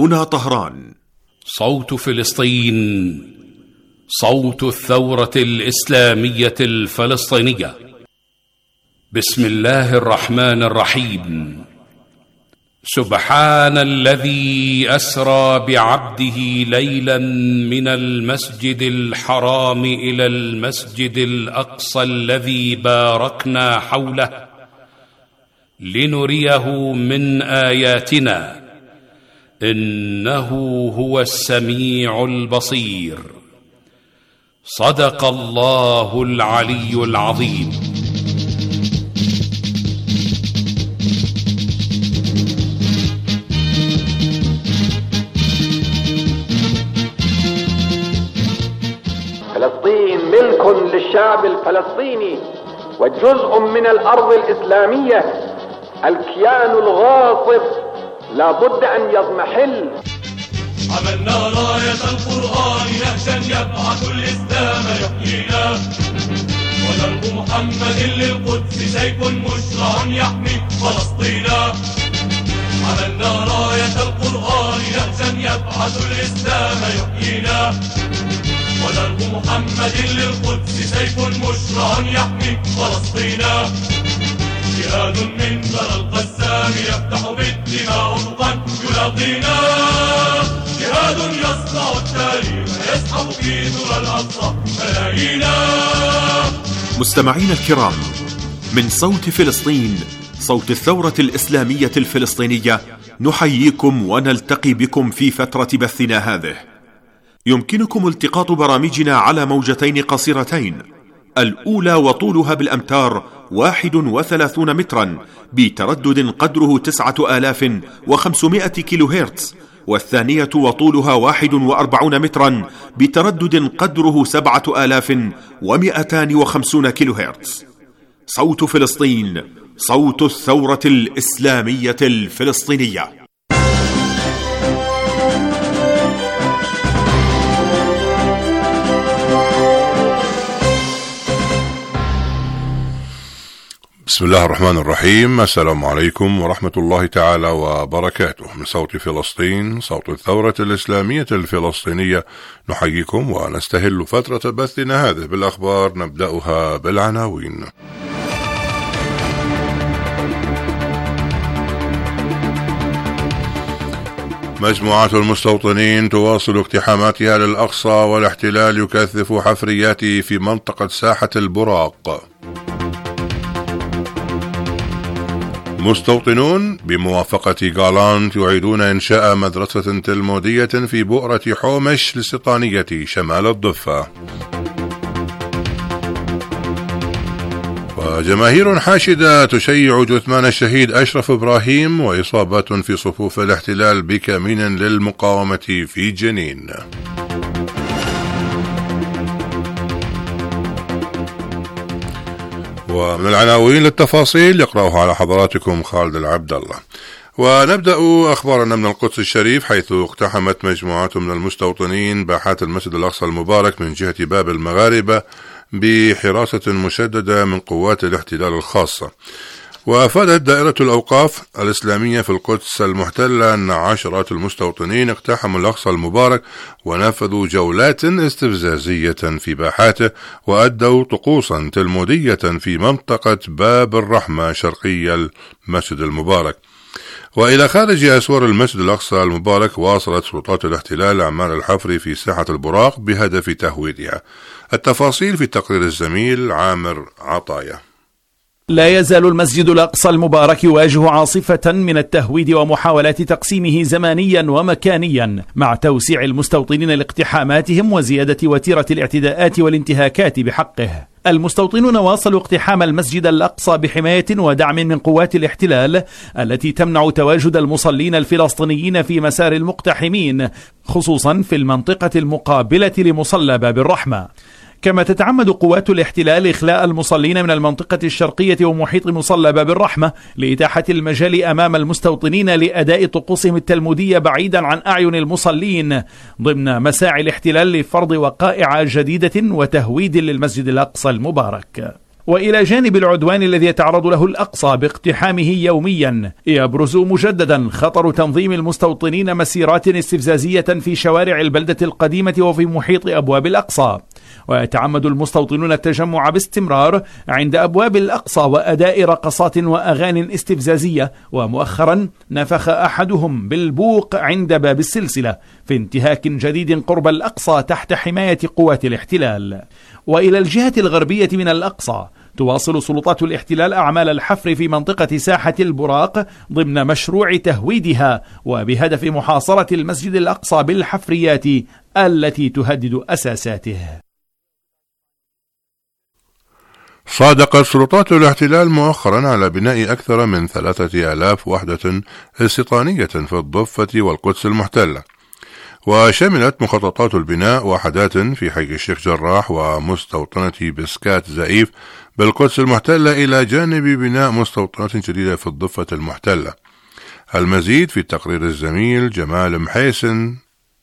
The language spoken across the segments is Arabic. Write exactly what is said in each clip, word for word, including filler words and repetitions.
هنا طهران. صوت فلسطين، صوت الثورة الإسلامية الفلسطينية. بسم الله الرحمن الرحيم. سبحان الذي أسرى بعبده ليلا من المسجد الحرام إلى المسجد الأقصى الذي باركنا حوله لنريه من آياتنا إنه هو السميع البصير. صدق الله العلي العظيم. فلسطين ملك للشعب الفلسطيني وجزء من الأرض الإسلامية. الكيان الغاصب لا بد أن يضمحل. عملنا راية القرآن نهجا يبعث الإسلام يحيينا، ودرب محمد للقدس سيف مشرع يحمي فلسطينا. عملنا راية القرآن نهجا يبعث الإسلام يحيينا، ودرب محمد للقدس سيف مشرع يحمي فلسطينا. جهاد من ذرى القسام يفتح بالدماء أفقا يلاقينا، جهاد يصنع التاريخ يسحب في ذرى الأقصى ملايينا. مستمعين الكرام، من صوت فلسطين، صوت الثورة الإسلامية الفلسطينية، نحييكم ونلتقي بكم في فترة بثنا هذه. يمكنكم التقاط برامجنا على موجتين قصيرتين، الأولى وطولها بالأمتار واحد وثلاثون مترا بتردد قدره تسعة آلاف وخمسمائة كيلو هرتز، والثانية وطولها واحد وأربعون مترا بتردد قدره سبعة آلاف ومئتان وخمسون كيلو هرتز. صوت فلسطين، صوت الثورة الإسلامية الفلسطينية. بسم الله الرحمن الرحيم. السلام عليكم ورحمة الله تعالى وبركاته. من صوت فلسطين، صوت الثورة الإسلامية الفلسطينية، نحييكم ونستهل فترة بثنا هذه بالأخبار. نبدأها بالعناوين. مجموعات المستوطنين تواصل اقتحاماتها للأقصى، والاحتلال يكثف حفرياته في منطقة ساحة البراق. مستوطنون بموافقة جالانت يعيدون إنشاء مدرسة تلمودية في بؤرة حومش الاستيطانية شمال الضفة. وجماهير حاشدة تشيع جثمان الشهيد أشرف إبراهيم، وإصابات في صفوف الاحتلال بكمين للمقاومة في جنين. ومن العناوين للتفاصيل يقرأها على حضراتكم خالد العبد الله. ونبدأ أخبارنا من القدس الشريف، حيث اقتحمت مجموعات من المستوطنين باحات المسجد الأقصى المبارك من جهة باب المغاربة بحراسة مشددة من قوات الاحتلال الخاصة. وأفادت دائرة الأوقاف الإسلامية في القدس المحتلة أن عشرات المستوطنين اقتحموا الأقصى المبارك ونفذوا جولات استفزازية في باحاته، وأدوا طقوسا تلمودية في منطقة باب الرحمة شرقي المسجد المبارك. وإلى خارج أسوار المسجد الأقصى المبارك واصلت سلطات الاحتلال أعمال الحفر في ساحة البراق بهدف تهويدها. التفاصيل في تقرير الزميل عامر عطايا. لا يزال المسجد الأقصى المبارك يواجه عاصفة من التهويد ومحاولات تقسيمه زمانيا ومكانيا، مع توسيع المستوطنين لاقتحاماتهم وزيادة وتيرة الاعتداءات والانتهاكات بحقه. المستوطنون واصلوا اقتحام المسجد الأقصى بحماية ودعم من قوات الاحتلال التي تمنع تواجد المصلين الفلسطينيين في مسار المقتحمين، خصوصا في المنطقة المقابلة لمصلى باب الرحمة. كما تتعمد قوات الاحتلال إخلاء المصلين من المنطقة الشرقية ومحيط مصلى باب الرحمة لإتاحة المجال أمام المستوطنين لأداء طقوسهم التلمودية بعيدا عن أعين المصلين، ضمن مساعي الاحتلال لفرض وقائع جديدة وتهويد للمسجد الأقصى المبارك. وإلى جانب العدوان الذي يتعرض له الأقصى باقتحامه يوميا، يبرز مجددا خطر تنظيم المستوطنين مسيرات استفزازية في شوارع البلدة القديمة وفي محيط أبواب الأقصى، ويتعمد المستوطنون التجمع باستمرار عند أبواب الأقصى وأداء رقصات وأغاني استفزازية، ومؤخرا نفخ أحدهم بالبوق عند باب السلسلة في انتهاك جديد قرب الأقصى تحت حماية قوات الاحتلال. وإلى الجهة الغربية من الأقصى تواصل سلطات الاحتلال أعمال الحفر في منطقة ساحة البراق ضمن مشروع تهويدها وبهدف محاصرة المسجد الأقصى بالحفريات التي تهدد أساساته. صادقت سلطات الاحتلال مؤخرا على بناء أكثر من ثلاثة آلاف وحدة استيطانية في الضفة والقدس المحتلة، وشملت مخططات البناء وحدات في حي الشيخ جراح ومستوطنة بسكات زئيف بالقدس المحتلة، إلى جانب بناء مستوطنة جديدة في الضفة المحتلة. المزيد في تقرير الزميل جمال محيسن.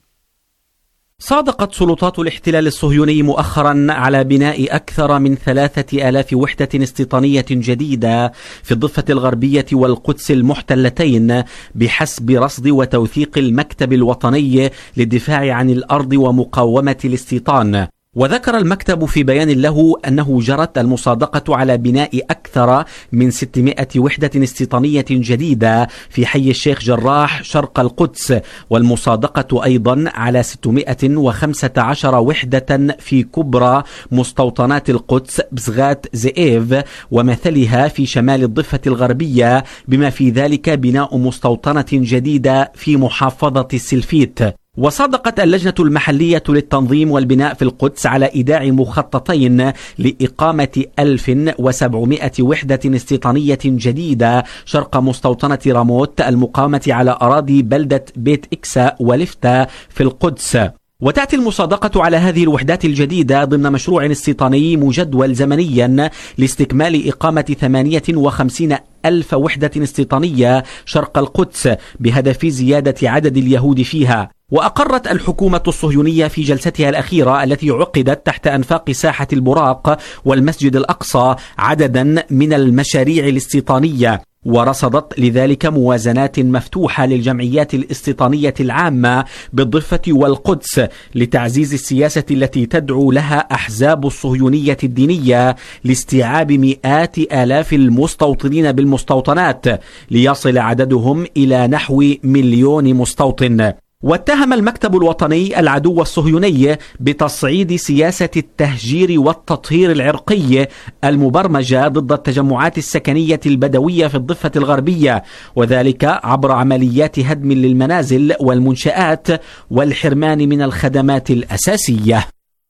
صادقت سلطات الاحتلال الصهيوني مؤخرا على بناء أكثر من ثلاثة آلاف وحدة استيطانية جديدة في الضفة الغربية والقدس المحتلتين بحسب رصد وتوثيق المكتب الوطني للدفاع عن الأرض ومقاومة الاستيطان. وذكر المكتب في بيان له أنه جرت المصادقة على بناء أكثر من ستمائة وحدة استيطانية جديدة في حي الشيخ جراح شرق القدس، والمصادقة أيضا على ستمائة وخمسة عشر وحدة في كبرى مستوطنات القدس بسغات زئيف ومثلها في شمال الضفة الغربية، بما في ذلك بناء مستوطنة جديدة في محافظة السلفيت. وصادقت اللجنة المحلية للتنظيم والبناء في القدس على إيداع مخططين لإقامة ألف وسبعمائة وحدة استيطانية جديدة شرق مستوطنة راموت المقامة على أراضي بلدة بيت إكسا ولفتة في القدس. وتأتي المصادقة على هذه الوحدات الجديدة ضمن مشروع استيطاني مجدول زمنيا لاستكمال إقامة ثمانية وخمسين ألف وحدة استيطانية شرق القدس بهدف زيادة عدد اليهود فيها. وأقرت الحكومة الصهيونية في جلستها الأخيرة التي عقدت تحت أنفاق ساحة البراق والمسجد الأقصى عددا من المشاريع الاستيطانية، ورصدت لذلك موازنات مفتوحة للجمعيات الاستيطانية العامة بالضفة والقدس لتعزيز السياسة التي تدعو لها أحزاب الصهيونية الدينية لاستيعاب مئات آلاف المستوطنين بالمستوطنات ليصل عددهم إلى نحو مليون مستوطن. واتهم المكتب الوطني العدو الصهيوني بتصعيد سياسة التهجير والتطهير العرقي المبرمجة ضد التجمعات السكنية البدوية في الضفة الغربية، وذلك عبر عمليات هدم للمنازل والمنشآت والحرمان من الخدمات الأساسية.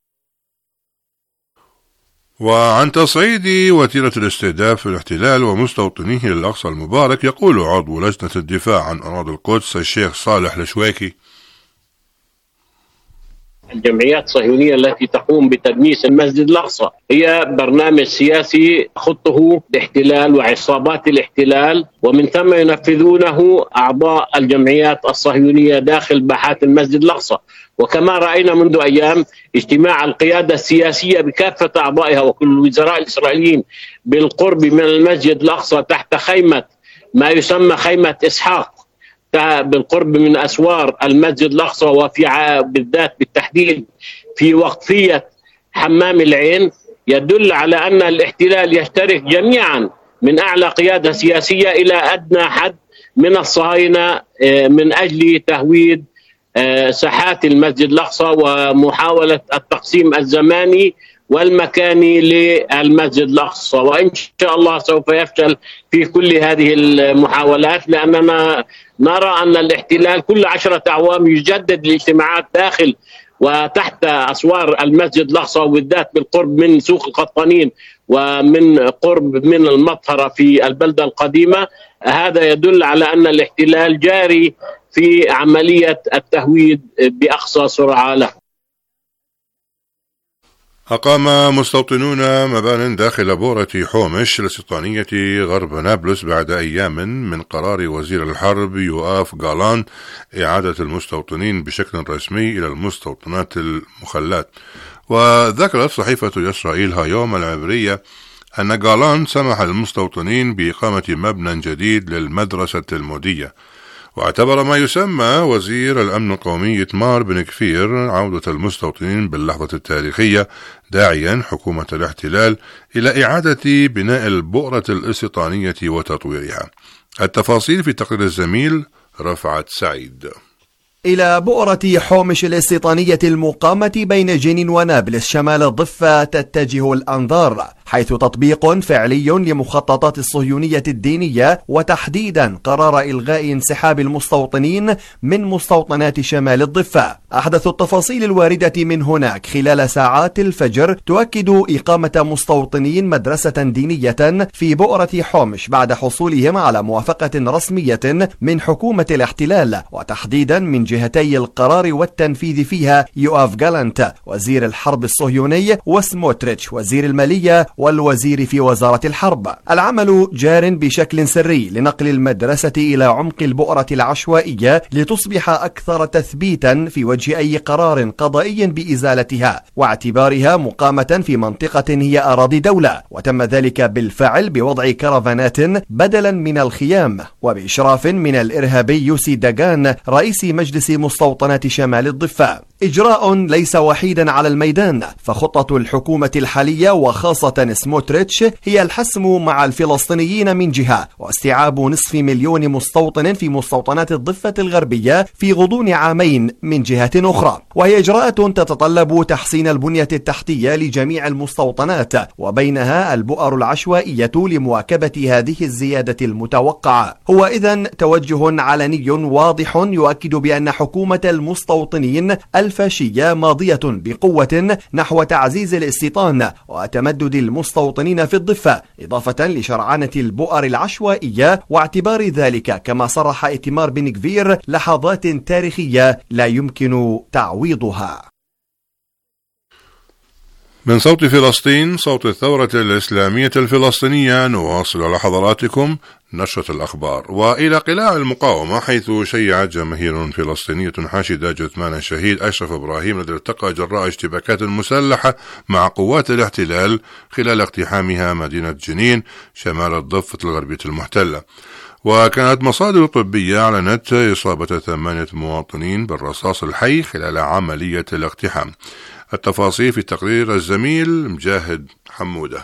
وعن تصعيد وتيرة الاستهداف في الاحتلال ومستوطنيه للأقصى المبارك يقول عضو لجنة الدفاع عن أراضي القدس الشيخ صالح الشويكي: الجمعيات الصهيونية التي تقوم بتدميس المسجد الأقصى هي برنامج سياسي خطه الاحتلال وعصابات الاحتلال، ومن ثم ينفذونه أعضاء الجمعيات الصهيونية داخل باحات المسجد الأقصى. وكما رأينا منذ أيام اجتماع القيادة السياسية بكافة أعضائها وكل الوزراء الإسرائيليين بالقرب من المسجد الأقصى تحت خيمة ما يسمى خيمة إسحاق بالقرب من أسوار المسجد الأقصى، وفي بالذات بالتحديد في وقفية حمام العين، يدل على أن الاحتلال يشترك جميعا من أعلى قيادة سياسية إلى أدنى حد من الصهاينة من أجل تهويد ساحات المسجد الأقصى ومحاولة التقسيم الزماني والمكاني للمسجد الأقصى. وإن شاء الله سوف يفشل في كل هذه المحاولات، لأننا نرى أن الاحتلال كل عشرة أعوام يجدد الاجتماعات داخل وتحت أسوار المسجد الأقصى، وبالذات بالقرب من سوق القطانين ومن قرب من المطهرة في البلدة القديمة. هذا يدل على أن الاحتلال جاري في عملية التهويد بأقصى سرعة له. أقام مستوطنون مبان داخل بورة حومش الاستيطانية غرب نابلس بعد أيام من قرار وزير الحرب يؤاف غالان إعادة المستوطنين بشكل رسمي إلى المستوطنات المخلات. وذكرت صحيفة إسرائيل هايوم العبرية أن جالاند سمح للمستوطنين بإقامة مبنى جديد للمدرسة التلمودية. واعتبر ما يسمى وزير الأمن القومي إتمار بن كفير عودة المستوطنين باللحظة التاريخية، داعيا حكومة الاحتلال إلى إعادة بناء البؤرة الاستيطانية وتطويرها. التفاصيل في تقرير الزميل رفعت سعيد. إلى بؤرة حومش الاستيطانية المقامة بين جنين ونابلس شمال الضفة تتجه الأنظار، حيث تطبيق فعلي لمخططات الصهيونية الدينية، وتحديدا قرار إلغاء انسحاب المستوطنين من مستوطنات شمال الضفة. أحدث التفاصيل الواردة من هناك خلال ساعات الفجر تؤكد إقامة مستوطنين مدرسة دينية في بؤرة حومش بعد حصولهم على موافقة رسمية من حكومة الاحتلال، وتحديدا من جهتي القرار والتنفيذ فيها يوآف جالانت وزير الحرب الصهيوني وسموتريتش وزير المالية والوزير في وزارة الحرب. العمل جار بشكل سري لنقل المدرسة إلى عمق البؤرة العشوائية لتصبح أكثر تثبيتا في وجه أي قرار قضائي بإزالتها واعتبارها مقامة في منطقة هي أراضي دولة، وتم ذلك بالفعل بوضع كرفانات بدلا من الخيام وبإشراف من الإرهابي يوسي داغان رئيس مجلس مستوطنات شمال الضفة. إجراء ليس وحيدا على الميدان، فخطة الحكومة الحالية وخاصة سموتريتش هي الحسم مع الفلسطينيين من جهة، واستيعاب نصف مليون مستوطن في مستوطنات الضفة الغربية في غضون عامين من جهة أخرى، وهي إجراءات تتطلب تحسين البنية التحتية لجميع المستوطنات، وبينها البؤر العشوائية لمواكبة هذه الزيادة المتوقعة. هو إذن توجه علني واضح يؤكد بأن حكومة المستوطنين الفاشية ماضية بقوة نحو تعزيز الاستيطان وتمدد المستوطنين في الضفة، إضافة لشرعنة البؤر العشوائية، واعتبار ذلك كما صرح إتمار بن كفير لحظات تاريخية لا يمكن تعويضها. من صوت فلسطين، صوت الثورة الإسلامية الفلسطينية، نواصل على حضراتكم نشرة الأخبار. وإلى قلاع المقاومة، حيث شيعت جماهير فلسطينية حاشدة جثمان الشهيد أشرف إبراهيم الذي ارتقى جراء اشتباكات مسلحة مع قوات الاحتلال خلال اقتحامها مدينة جنين شمال الضفة الغربية المحتلة. وكانت مصادر طبية أعلنت إصابة ثمانية مواطنين بالرصاص الحي خلال عملية الاقتحام. التفاصيل في تقرير الزميل مجاهد حمودة.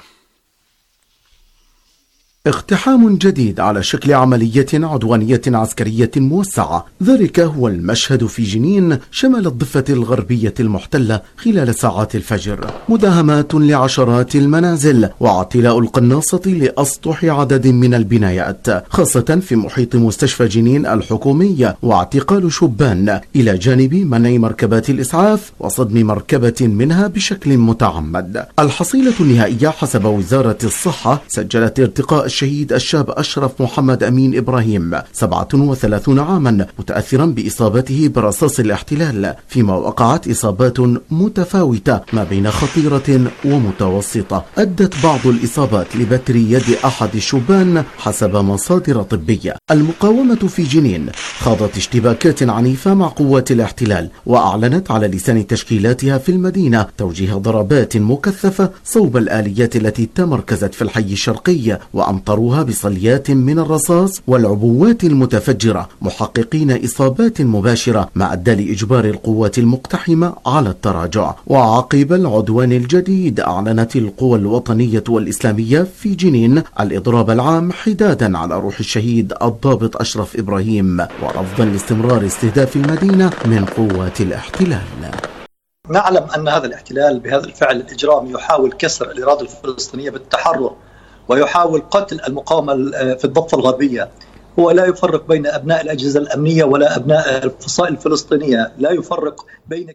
اقتحام جديد على شكل عملية عدوانية عسكرية موسعة، ذلك هو المشهد في جنين شمال الضفة الغربية المحتلة خلال ساعات الفجر. مداهمات لعشرات المنازل واعتلاء القناصة لأسطح عدد من البنايات، خاصة في محيط مستشفى جنين الحكومي، واعتقال شبان إلى جانب منع مركبات الإسعاف وصدم مركبة منها بشكل متعمد. الحصيلة النهائية حسب وزارة الصحة سجلت ارتقاء الشهيد الشاب أشرف محمد أمين إبراهيم سبعة وثلاثين عاما متأثرا بإصابته برصاص الاحتلال، فيما وقعت إصابات متفاوتة ما بين خطيرة ومتوسطة. أدت بعض الإصابات لبتر يد أحد الشبان حسب مصادر طبية. المقاومة في جنين خاضت اشتباكات عنيفة مع قوات الاحتلال، وأعلنت على لسان تشكيلاتها في المدينة توجيه ضربات مكثفة صوب الآليات التي تمركزت في الحي الشرقي، وأمطروها بصليات من الرصاص والعبوات المتفجرة، محققين إصابات مباشرة، ما أدى لإجبار القوات المقتحمة على التراجع. وعقب العدوان الجديد أعلنت القوى الوطنية والإسلامية في جنين الإضراب العام حدادا على روح الشهيد الضابط أشرف إبراهيم، ورفضا لاستمرار استهداف المدينة من قوات الاحتلال. نعلم أن هذا الاحتلال بهذا الفعل الإجرامي يحاول كسر الإرادة الفلسطينية بالتحرر، ويحاول قتل المقاومة في الضفة الغربية. هو لا يفرق بين أبناء الأجهزة الأمنية ولا أبناء الفصائل الفلسطينية، لا يفرق بين.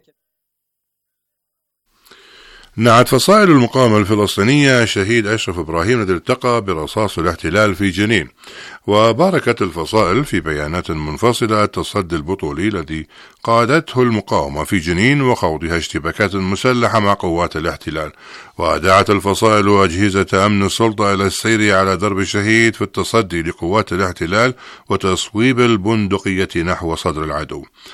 نعت فصائل المقاومة الفلسطينية شهيد أشرف إبراهيم الذي التقى برصاص الاحتلال في جنين. وباركت الفصائل في بيانات منفصلة التصدي البطولي الذي قادته المقاومة في جنين وخوضها اشتباكات مسلحة مع قوات الاحتلال. ودعت الفصائل أجهزة أمن السلطة إلى السير على درب الشهيد في التصدي لقوات الاحتلال وتصويب البندقية نحو صدر العدو.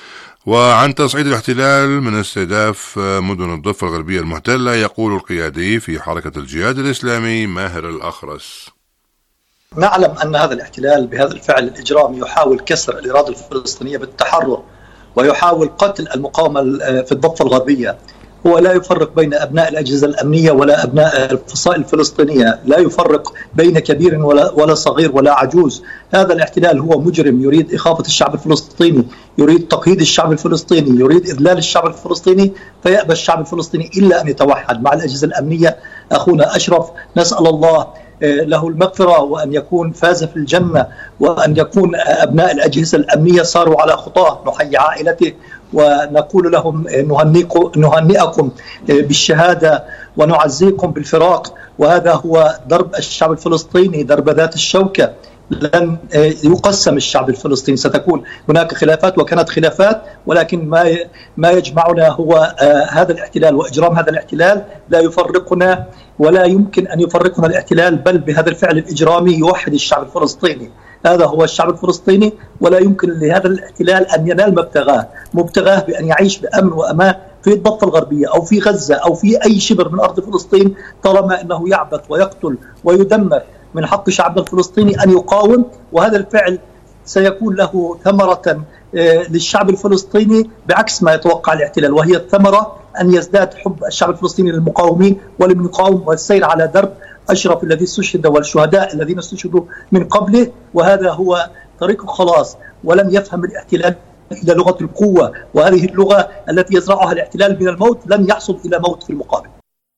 وعن تصعيد الاحتلال من استهداف مدن الضفة الغربية المحتلة يقول القيادي في حركة الجهاد الإسلامي ماهر الأخرس: نعلم أن هذا الاحتلال بهذا الفعل الإجرامي يحاول كسر الإرادة الفلسطينية بالتحرر، ويحاول قتل المقاومة في الضفة الغربية. هو لا يفرق بين أبناء الأجهزة الأمنية ولا أبناء الفصائل الفلسطينية، لا يفرق بين كبير ولا, ولا صغير ولا عجوز. هذا الاحتلال هو مجرم، يريد إخافة الشعب الفلسطيني، يريد تقييد الشعب الفلسطيني، يريد إذلال الشعب الفلسطيني، فيأبى الشعب الفلسطيني إلا أن يتوحد مع الأجهزة الأمنية. أخونا أشرف نسأل الله له المغفرة وأن يكون فاز في الجنة، وأن يكون أبناء الأجهزة الأمنية صاروا على خطاه. نحيي عائلته ونقول لهم نهنئكم بالشهادة ونعزيكم بالفراق، وهذا هو درب الشعب الفلسطيني، درب ذات الشوكة. لن يقسم الشعب الفلسطيني، ستكون هناك خلافات وكانت خلافات، ولكن ما ما يجمعنا هو هذا الاحتلال وإجرام هذا الاحتلال. لا يفرقنا ولا يمكن أن يفرقنا الاحتلال، بل بهذا الفعل الإجرامي يوحد الشعب الفلسطيني. هذا هو الشعب الفلسطيني، ولا يمكن لهذا الاحتلال أن ينال مبتغاه مبتغاه بأن يعيش بأمن وأمان في الضفة الغربية أو في غزة أو في أي شبر من أرض فلسطين، طالما أنه يعبث ويقتل ويدمر. من حق شعبنا الفلسطيني أن يقاوم، وهذا الفعل سيكون له ثمرة للشعب الفلسطيني بعكس ما يتوقع الاحتلال، وهي الثمرة أن يزداد حب الشعب الفلسطيني للمقاومين ولمن يقاوم، والسير على درب أشرف الذي استشهد والشهداء الذين استشهدوا من قبله. وهذا هو طريق الخلاص. ولن يفهم الاحتلال إلى لغة القوة، وهذه اللغة التي يزرعها الاحتلال من الموت لن يحصل إلى موت في المقابل.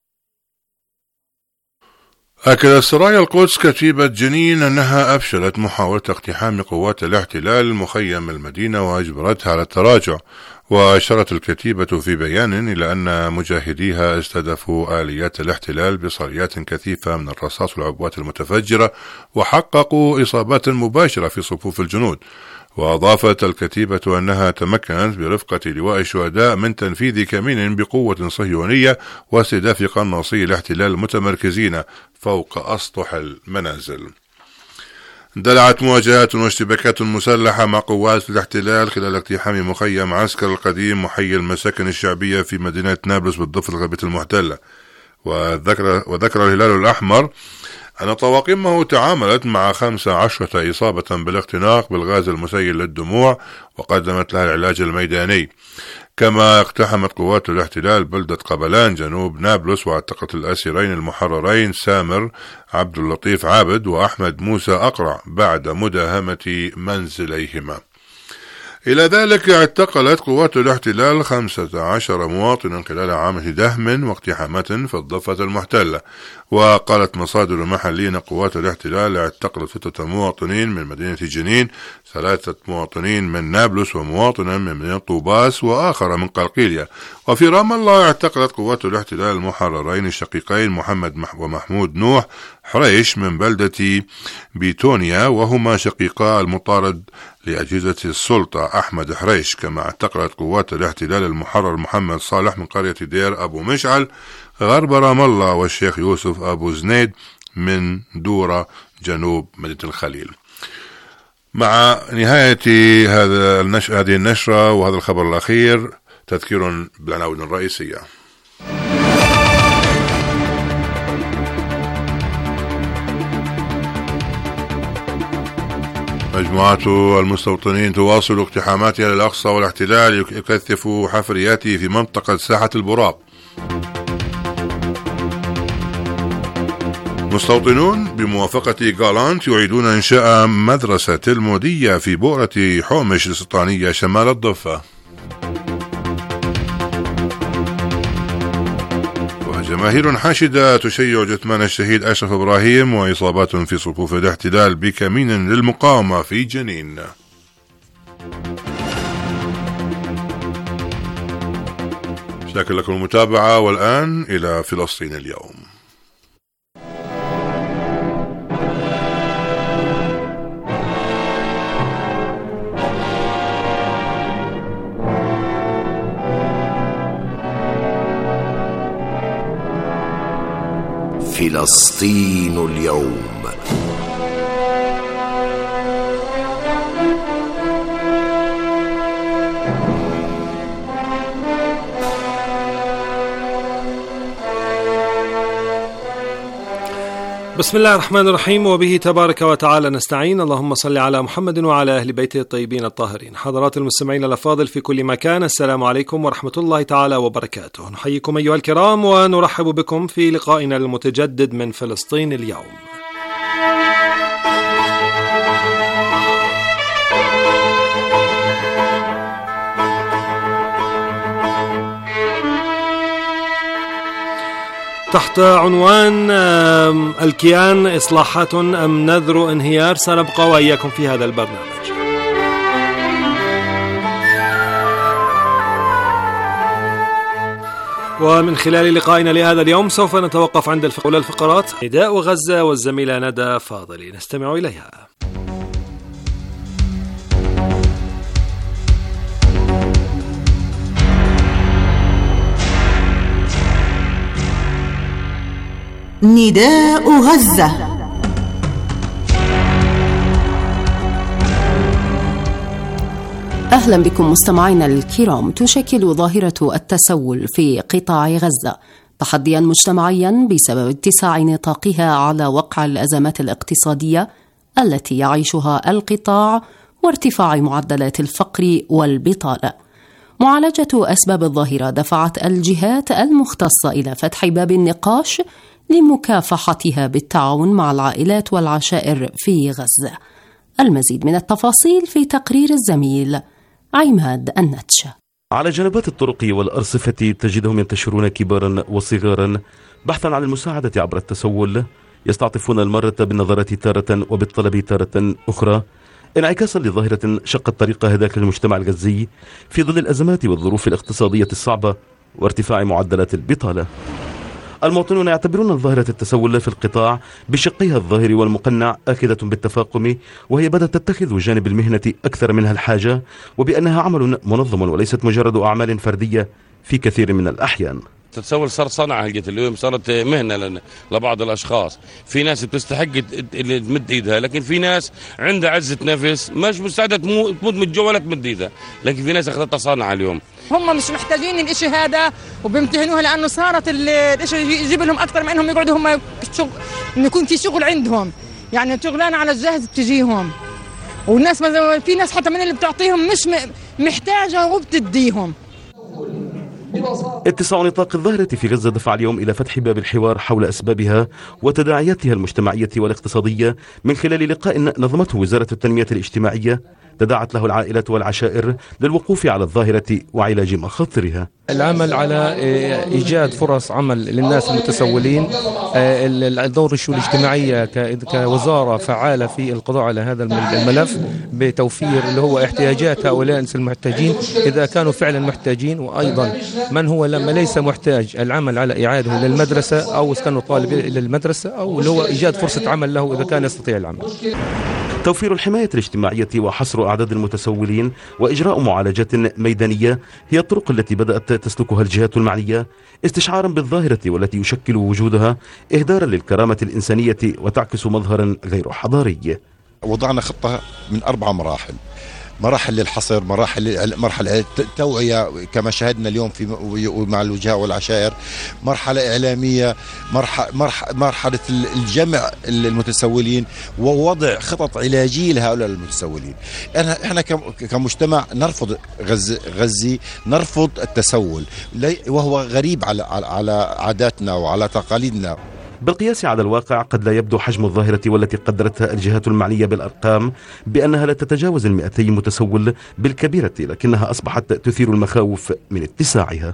أكد سرايا القدس كتيبة جنين أنها أفشلت محاولة اقتحام قوات الاحتلال مخيم المدينة وأجبرتها على التراجع. وأشارت الكتيبة في بيان إلى أن مجاهديها استهدفوا آليات الاحتلال بصريات كثيفة من الرصاص والعبوات المتفجرة، وحققوا إصابات مباشرة في صفوف الجنود. وأضافت الكتيبة أنها تمكنت برفقة لواء الشهداء من تنفيذ كمين بقوة صهيونية واستهداف قناصي الاحتلال المتمركزين فوق أسطح المنازل. دلعت مواجهات واشتباكات مسلحة مع قوات الاحتلال خلال اقتحام مخيم عسكر القديم محي المساكن الشعبية في مدينة نابلس بالضفة الغربية المحتلة. وذكر, وذكر الهلال الأحمر أن طواقمه تعاملت مع خمسة عشرة إصابة بالاختناق بالغاز المسيل للدموع وقدمت لها العلاج الميداني. كما اقتحمت قوات الاحتلال بلدة قبلان جنوب نابلس واعتقلت الأسيرين المحررين سامر عبد اللطيف عابد وأحمد موسى أقرع بعد مداهمة منزليهما. إلى ذلك اعتقلت قوات الاحتلال خمسة عشر مواطنا خلال عامة دهم واقتحامات في الضفة المحتلة. وقالت مصادر محلية أن قوات الاحتلال اعتقلت ستة مواطنين من مدينة جنين، ثلاثة مواطنين من نابلس ومواطنا من مدينة طوباس وآخر من قلقيلية. وفي رام الله اعتقلت قوات الاحتلال المحررين الشقيقين محمد ومحمود نوح حريش من بلدة بيتونيا، وهما شقيقا المطارد لأجهزة السلطة أحمد حريش. كما اعتقلت قوات الاحتلال المحرر محمد صالح من قرية دير أبو مشعل غرب رام الله والشيخ يوسف أبو زنيد من دورة جنوب مدينة الخليل. مع نهاية هذا النش... هذه النشرة وهذا الخبر الأخير تذكير بالعناوين الرئيسية. مجموعات المستوطنين تواصل اقتحاماتها للأقصى والاحتلال يكثف حفرياته في منطقة ساحة البراق. مستوطنون بموافقة جالانت يعيدون إنشاء مدرسة المودية في بؤرة حومش الاستيطانية شمال الضفة. وجماهير حاشدة تشيع جثمان الشهيد أشرف إبراهيم وإصابات في صفوف الاحتلال بكمين للمقاومة في جنين. شاكر لكم المتابعة، والآن إلى فلسطين اليوم. فلسطين اليوم. بسم الله الرحمن الرحيم، وبه تبارك وتعالى نستعين. اللهم صل على محمد وعلى أهل بيته الطيبين الطاهرين. حضرات المستمعين الأفاضل في كل مكان، السلام عليكم ورحمة الله تعالى وبركاته. نحييكم أيها الكرام ونرحب بكم في لقائنا المتجدد من فلسطين اليوم. تحت عنوان الكيان إصلاحات أم نذر انهيار سنبقى وإياكم في هذا البرنامج. ومن خلال لقائنا لهذا اليوم سوف نتوقف عند الأولى الفقرات نداء غزة والزميلة ندى فاضلي، نستمع إليها. نداء غزة. أهلا بكم مستمعينا الكرام. تشكل ظاهرة التسول في قطاع غزة تحديا مجتمعيا بسبب اتساع نطاقها على وقع الأزمات الاقتصادية التي يعيشها القطاع وارتفاع معدلات الفقر والبطالة. معالجة أسباب الظاهرة دفعت الجهات المختصة إلى فتح باب النقاش لمكافحتها بالتعاون مع العائلات والعشائر في غزة. المزيد من التفاصيل في تقرير الزميل عماد النتشة. على جنبات الطرق والأرصفة تجدهم ينتشرون كبارا وصغارا بحثا عن المساعدة عبر التسول، يستعطفون المارة بالنظرة تارة وبالطلب تارة أخرى، انعكاسا لظاهرة شقت طريق هداك المجتمع الغزي في ظل الأزمات والظروف الاقتصادية الصعبة وارتفاع معدلات البطالة. المواطنون يعتبرون ظاهرة التسول في القطاع بشقيها الظاهر والمقنع آكدة بالتفاقم، وهي بدأت تتخذ جانب المهنة أكثر منها الحاجة، وبأنها عمل منظم وليست مجرد أعمال فردية في كثير من الأحيان. تتسول صار صنعة هلقت اليوم، صارت مهنة لبعض الأشخاص. في ناس بتستحق اللي تمد إيدها، لكن في ناس عندها عزة نفس مش مستعدة تموت من الجو ولا تمد إيدها، لكن في ناس أخذتها صنعة اليوم. هم مش محتاجين الاشي هذا وبيمتهنوها، لأنه صارت الاشي يجيب لهم أكثر من إنهم يقعدوا هم شغل، إنه يكون في شغل عندهم، يعني شغلانة على الجاهز بتجيهم. والناس في ناس حتى من اللي بتعطيهم مش محتاجة وبتديهم. اتساع نطاق الظاهرة في غزة دفع اليوم إلى فتح باب الحوار حول أسبابها وتداعياتها المجتمعية والاقتصادية من خلال لقاء نظمته وزارة التنمية الاجتماعية تداعت له العائلات والعشائر للوقوف على الظاهرة وعلاج مخاطرها. العمل على إيجاد فرص عمل للناس المتسولين، الدور الشؤون الاجتماعية كوزارة فعالة في القضاء على هذا الملف بتوفير اللي هو احتياجات هؤلاء الناس المحتاجين إذا كانوا فعلا محتاجين، وأيضا من هو لما ليس محتاج العمل على إعادته للمدرسة أو كانوا طالب للمدرسة، أو اللي هو إيجاد فرصة عمل له إذا كان يستطيع العمل. توفير الحماية الاجتماعية وحصر أعداد المتسولين وإجراء معالجات ميدانية هي الطرق التي بدأت تسلكها الجهات المعنية استشعارا بالظاهرة والتي يشكل وجودها إهدارا للكرامة الإنسانية وتعكس مظهرا غير حضاري. وضعنا خطة من أربع مراحل: مراحل للحصر، مراحل مرحلة التوعية كما شاهدنا اليوم في مع الوجهاء والعشائر، مرحلة إعلامية، مرحلة مرحلة الجمع المتسولين ووضع خطط علاجية لهؤلاء المتسولين. احنا كمجتمع نرفض غزي, غزي نرفض التسول، وهو غريب على على عاداتنا وعلى تقاليدنا. بالقياس على الواقع قد لا يبدو حجم الظاهرة والتي قدرتها الجهات المعنية بالأرقام بأنها لا تتجاوز المئتي متسول بالكبيرة، لكنها أصبحت تثير المخاوف من اتساعها.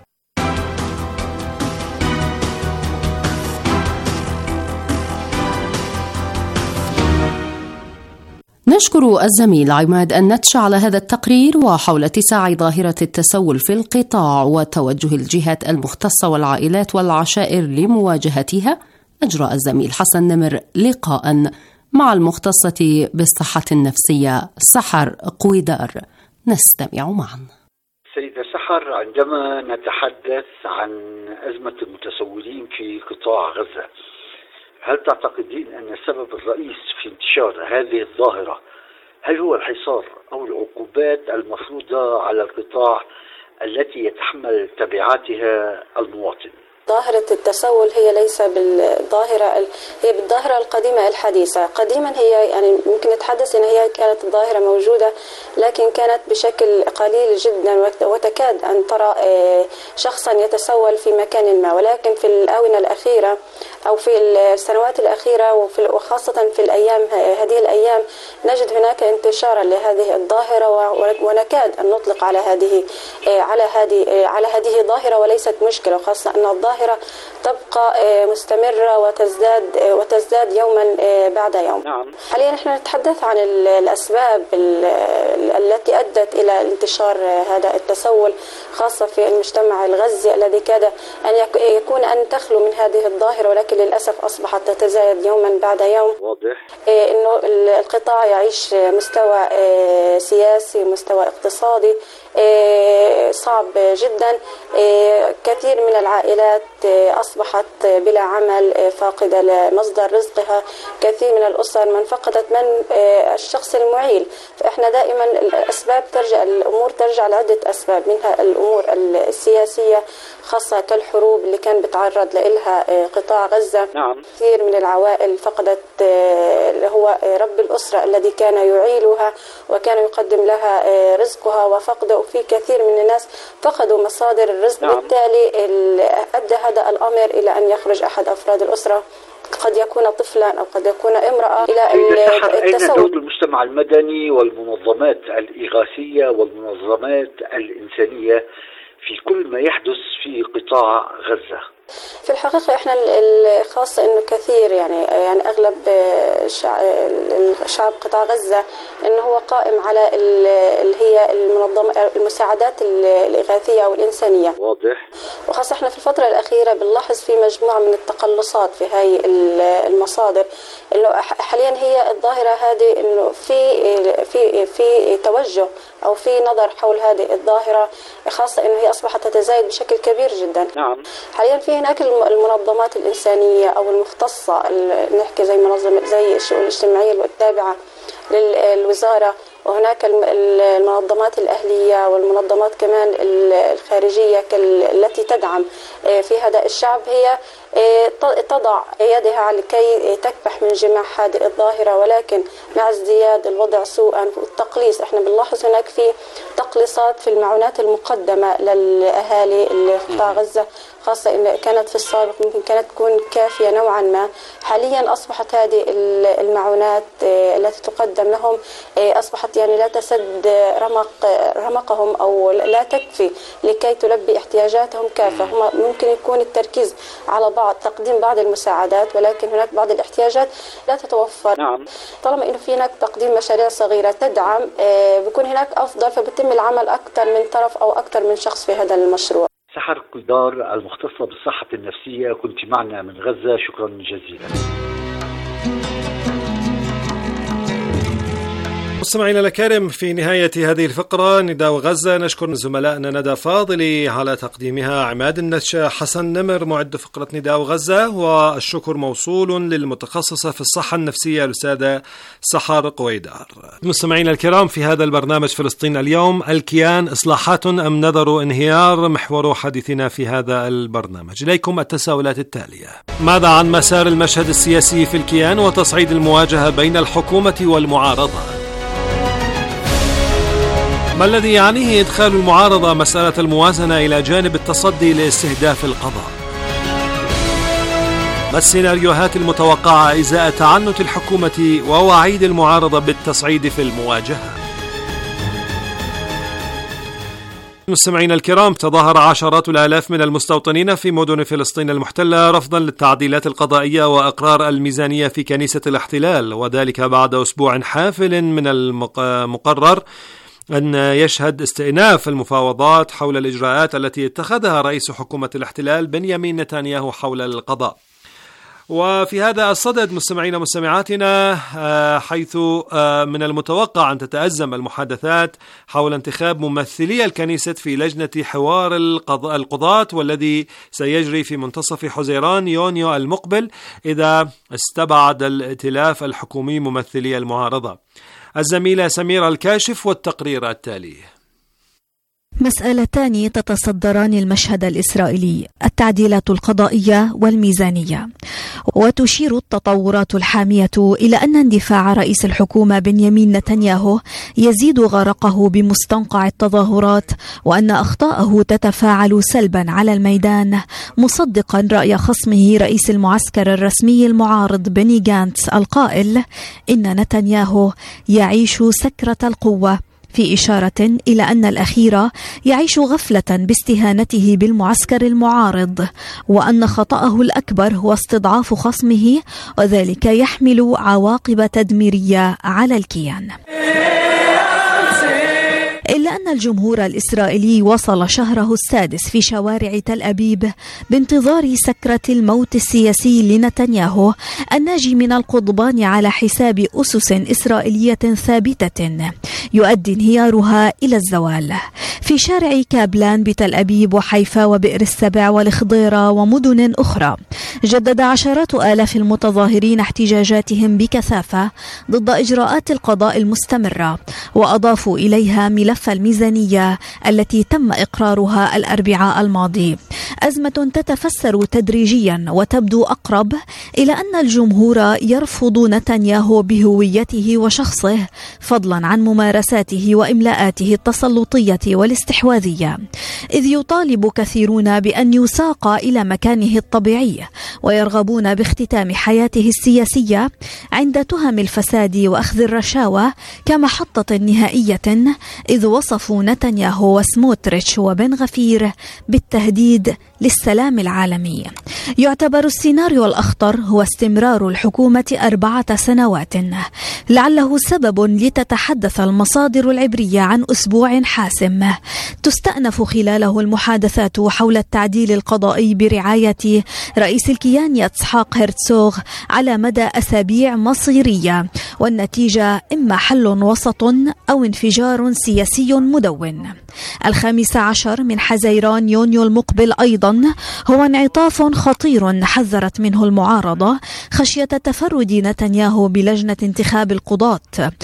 نشكر الزميل عماد النتش على هذا التقرير وحول اتساع ظاهرة التسول في القطاع وتوجه الجهات المختصة والعائلات والعشائر لمواجهتها. أجرى الزميل حسن نمر لقاء مع المختصة بالصحة النفسية سحر قويدار، نستمع معا. سيدة سحر، عندما نتحدث عن أزمة المتسولين في قطاع غزة، هل تعتقدين أن السبب الرئيس في انتشار هذه الظاهرة هل هو الحصار أو العقوبات المفروضة على القطاع التي يتحمل تبعاتها المواطن؟ ظاهرة التسول هي ليس بالظاهرة، هي بالظاهرة القديمة الحديثة. قديما هي يعني ممكن نتحدث أن هي كانت الظاهرة موجودة، لكن كانت بشكل قليل جدا، وتكاد أن ترى شخصا يتسول في مكان ما. ولكن في الآونة الأخيرة أو في السنوات الأخيرة وخاصة في الأيام هذه الأيام نجد هناك انتشارا لهذه الظاهرة، ونكاد أن نطلق على هذه على هذه على هذه ظاهرة وليست مشكلة، وخاصة أن الظاهرة تبقى مستمرة وتزداد وتزداد يوما بعد يوم. نعم. حاليا نحن نتحدث عن الأسباب التي أدت إلى انتشار هذا التسول، خاصة في المجتمع الغزي الذي كاد أن يكون أن تخلو من هذه الظاهرة، ولكن للأسف أصبحت تتزايد يوما بعد يوم. واضح. إنه القطاع يعيش مستوى سياسي، مستوى اقتصادي صعب جدا. كثير من العائلات أصبحت بلا عمل، فاقدة لمصدر رزقها. كثير من الأسر من فقدت من الشخص المعيل. فإحنا دائما الأسباب ترجع الأمور ترجع لعدة أسباب، منها الأمور السياسية خاصة كالحروب اللي كان بتعرض لها قطاع غزة. نعم. كثير من العوائل فقدت اللي هو رب الأسرة الذي كان يعيلها وكان يقدم لها رزقها، وفقده في كثير من الناس فقدوا مصادر الرزق. نعم. بالتالي أدى هذا الأمر إلى أن يخرج أحد أفراد الأسرة، قد يكون طفلا أو قد يكون امرأة، إلى التسول. أين دور المجتمع المدني والمنظمات الإغاثية والمنظمات الإنسانية في كل ما يحدث في قطاع غزة؟ في الحقيقة احنا الخاصة انه كثير يعني يعني اغلب شعب قطاع غزة انه هو قائم على اللي هي المنظمة المساعدات الإغاثية او الإنسانية. واضح. وخاصة احنا في الفترة الأخيرة بنلاحظ في مجموعة من التقلصات في هاي المصادر، انه حاليا هي الظاهرة هذه انه في في في توجه او في نظر حول هذه الظاهرة، خاصة انه هي اصبحت تتزايد بشكل كبير جدا. نعم. حاليا في هناك المنظمات الإنسانية أو المختصة، نحكي زي منظمة زي الشؤون الاجتماعية التابعة للوزارة، وهناك المنظمات الأهلية والمنظمات كمان الخارجية التي تدعم في هذا الشعب، هي تضع يدها لكي تكبح من جماح هذه الظاهرة. ولكن مع ازدياد الوضع سوءا والتقليص، احنا بنلاحظ هناك في تقليصات في المعونات المقدمة للأهالي اللي في قطاع غزة، خاصة إن كانت في السابق ممكن كانت تكون كافية نوعا ما. حاليا أصبحت هذه المعونات التي تقدم لهم أصبحت يعني لا تسد رمق رمقهم أو لا تكفي لكي تلبي احتياجاتهم كافة. هم ممكن يكون التركيز على بعض تقديم بعض المساعدات، ولكن هناك بعض الاحتياجات لا تتوفر. نعم. طالما إنه في هناك تقديم مشاريع صغيرة تدعم، بيكون هناك أفضل، فبتم العمل أكثر من طرف أو أكثر من شخص في هذا المشروع. سحر قدار المختصة بالصحة النفسية، كنت معنا من غزة، شكرا جزيلا. مستمعينا الكرام، في نهاية هذه الفقرة نداء غزة نشكر زملائنا ندى فاضلي على تقديمها، عماد النشا، حسن نمر معد فقرة نداء غزة، والشكر موصول للمتخصصة في الصحة النفسية الأستاذة سحر قويدار. مستمعينا الكرام، في هذا البرنامج فلسطين اليوم، الكيان إصلاحات أم نذر انهيار، محور حديثنا في هذا البرنامج. إليكم التساؤلات التالية: ماذا عن مسار المشهد السياسي في الكيان وتصعيد المواجهة بين الحكومة والمعارضة؟ ما الذي يعنيه إدخال المعارضة مسألة الموازنة إلى جانب التصدي لاستهداف القضاء؟ ما السيناريوهات المتوقعة إزاء تعنت الحكومة ووعيد المعارضة بالتصعيد في المواجهة؟ مستمعينا الكرام، تظاهر عشرات الآلاف من المستوطنين في مدن فلسطين المحتلة رفضا للتعديلات القضائية وإقرار الميزانية في كنيسة الاحتلال، وذلك بعد أسبوع حافل من المقرر أن يشهد استئناف المفاوضات حول الإجراءات التي اتخذها رئيس حكومة الاحتلال بنيامين نتنياهو حول القضاء. وفي هذا الصدد مستمعين ومستمعاتنا، حيث من المتوقع أن تتأزم المحادثات حول انتخاب ممثلي الكنيسة في لجنة حوار القضاة، والذي سيجري في منتصف حزيران يونيو المقبل إذا استبعد الائتلاف الحكومي ممثلي المعارضة. الزميلة سميرة الكاشف والتقرير التالي. مسألتان تتصدران المشهد الإسرائيلي: التعديلات القضائية والميزانية. وتشير التطورات الحامية إلى أن اندفاع رئيس الحكومة بنيامين نتنياهو يزيد غرقه بمستنقع التظاهرات، وأن أخطاءه تتفاعل سلبا على الميدان، مصدقا رأي خصمه رئيس المعسكر الرسمي المعارض بني جانتس القائل إن نتنياهو يعيش سكرة القوة، في إشارة إلى أن الأخير يعيش غفلة باستهانته بالمعسكر المعارض، وأن خطأه الأكبر هو استضعاف خصمه، وذلك يحمل عواقب تدميرية على الكيان. إلا أن الجمهور الإسرائيلي وصل شهره السادس في شوارع تل أبيب بانتظار سكرة الموت السياسي لنتنياهو الناجي من القضبان على حساب أسس إسرائيلية ثابتة يؤدي انهيارها إلى الزوال. في شارع كابلان بتل أبيب وحيفا وبئر السبع والخضيرة ومدن أخرى، جدد عشرات آلاف المتظاهرين احتجاجاتهم بكثافة ضد إجراءات القضاء المستمرة، وأضافوا إليها ملف الميزانية التي تم إقرارها الأربعاء الماضي. أزمة تتفسر تدريجيا وتبدو أقرب إلى أن الجمهور يرفض نتنياهو بهويته وشخصه، فضلا عن ممارساته وإملاءاته التسلطية والاستحواذية، إذ يطالب كثيرون بأن يساق إلى مكانه الطبيعي، ويرغبون باختتام حياته السياسية عند تهم الفساد وأخذ الرشاوى كمحطة نهائية، إذ وصفوا نتنياهو وسموتريتش وبن غفير بالتهديد للسلام العالمي. يعتبر السيناريو الأخطر هو استمرار الحكومة أربعة سنوات، لعله سبب لتتحدث المصادر العبرية عن أسبوع حاسم تستأنف خلاله المحادثات حول التعديل القضائي برعاية رئيس الكيان يتسحاق هرتسوغ على مدى أسابيع مصيرية، والنتيجة إما حل وسط أو انفجار سياسي مدون. الخامس عشر من حزيران يونيو المقبل أيضا هو انعطاف خطير حذرت منه المعارضة خشية تفرد نتنياهو بلجنة انتخاب القضاة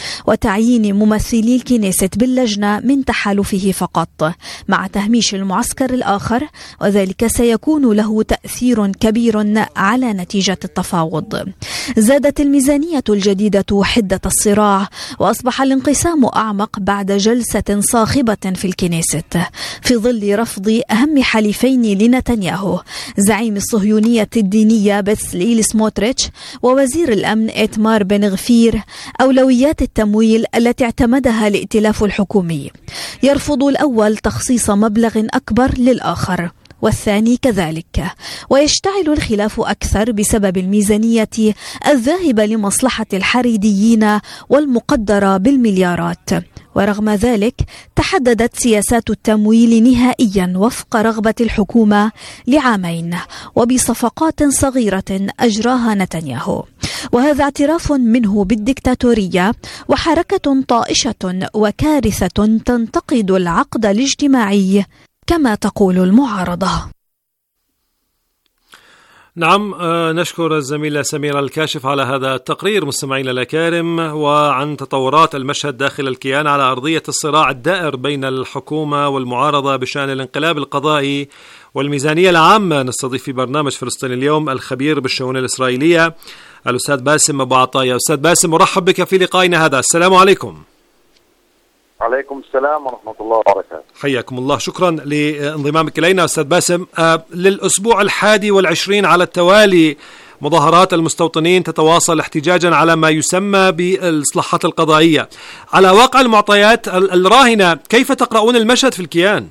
وتعيين ممثلي الكنيسة باللجنة من تحالفه فقط، مع تهميش المعسكر الآخر، وذلك سيكون له تأثير كبير على نتيجة التفاوض. زادت الميزانية الجديدة حدة الصراع، وأصبح الانقسام أعمق بعد جلسة صاخبة في الكنيسة في ظل رفض أهم حليفين لنتنياهو، زعيم الصهيونية الدينية بتسليل سموتريتش ووزير الأمن إتمار بن غفير، أولويات التمويل التي اعتمدها الائتلاف الحكومي. يرفض الأول تخصيص مبلغ أكبر للآخر، والثاني كذلك، ويشتعل الخلاف أكثر بسبب الميزانية الذاهبة لمصلحة الحريديين والمقدرة بالمليارات. ورغم ذلك تحددت سياسات التمويل نهائيا وفق رغبة الحكومة لعامين وبصفقات صغيرة أجراها نتنياهو، وهذا اعتراف منه بالدكتاتورية وحركة طائشة وكارثة تنتقد العقد الاجتماعي كما تقول المعارضة. نعم، نشكر الزميلة سميرة الكاشف على هذا التقرير. مستمعينا الأكارم، وعن تطورات المشهد داخل الكيان على أرضية الصراع الدائر بين الحكومة والمعارضة بشأن الانقلاب القضائي والميزانية العامة، نستضيف في برنامج فلسطين اليوم الخبير بالشؤون الإسرائيلية الأستاذ باسم أبو عطايا. أستاذ باسم، مرحب بك في لقائنا هذا. السلام عليكم. عليكم السلام ورحمة الله وبركاته. حياكم الله، شكرا لانضمامك إلينا أستاذ باسم. آه للأسبوع الحادي والعشرين على التوالي مظاهرات المستوطنين تتواصل احتجاجا على ما يسمى بالإصلاحات القضائية. على واقع المعطيات الراهنة، كيف تقرؤون المشهد في الكيان؟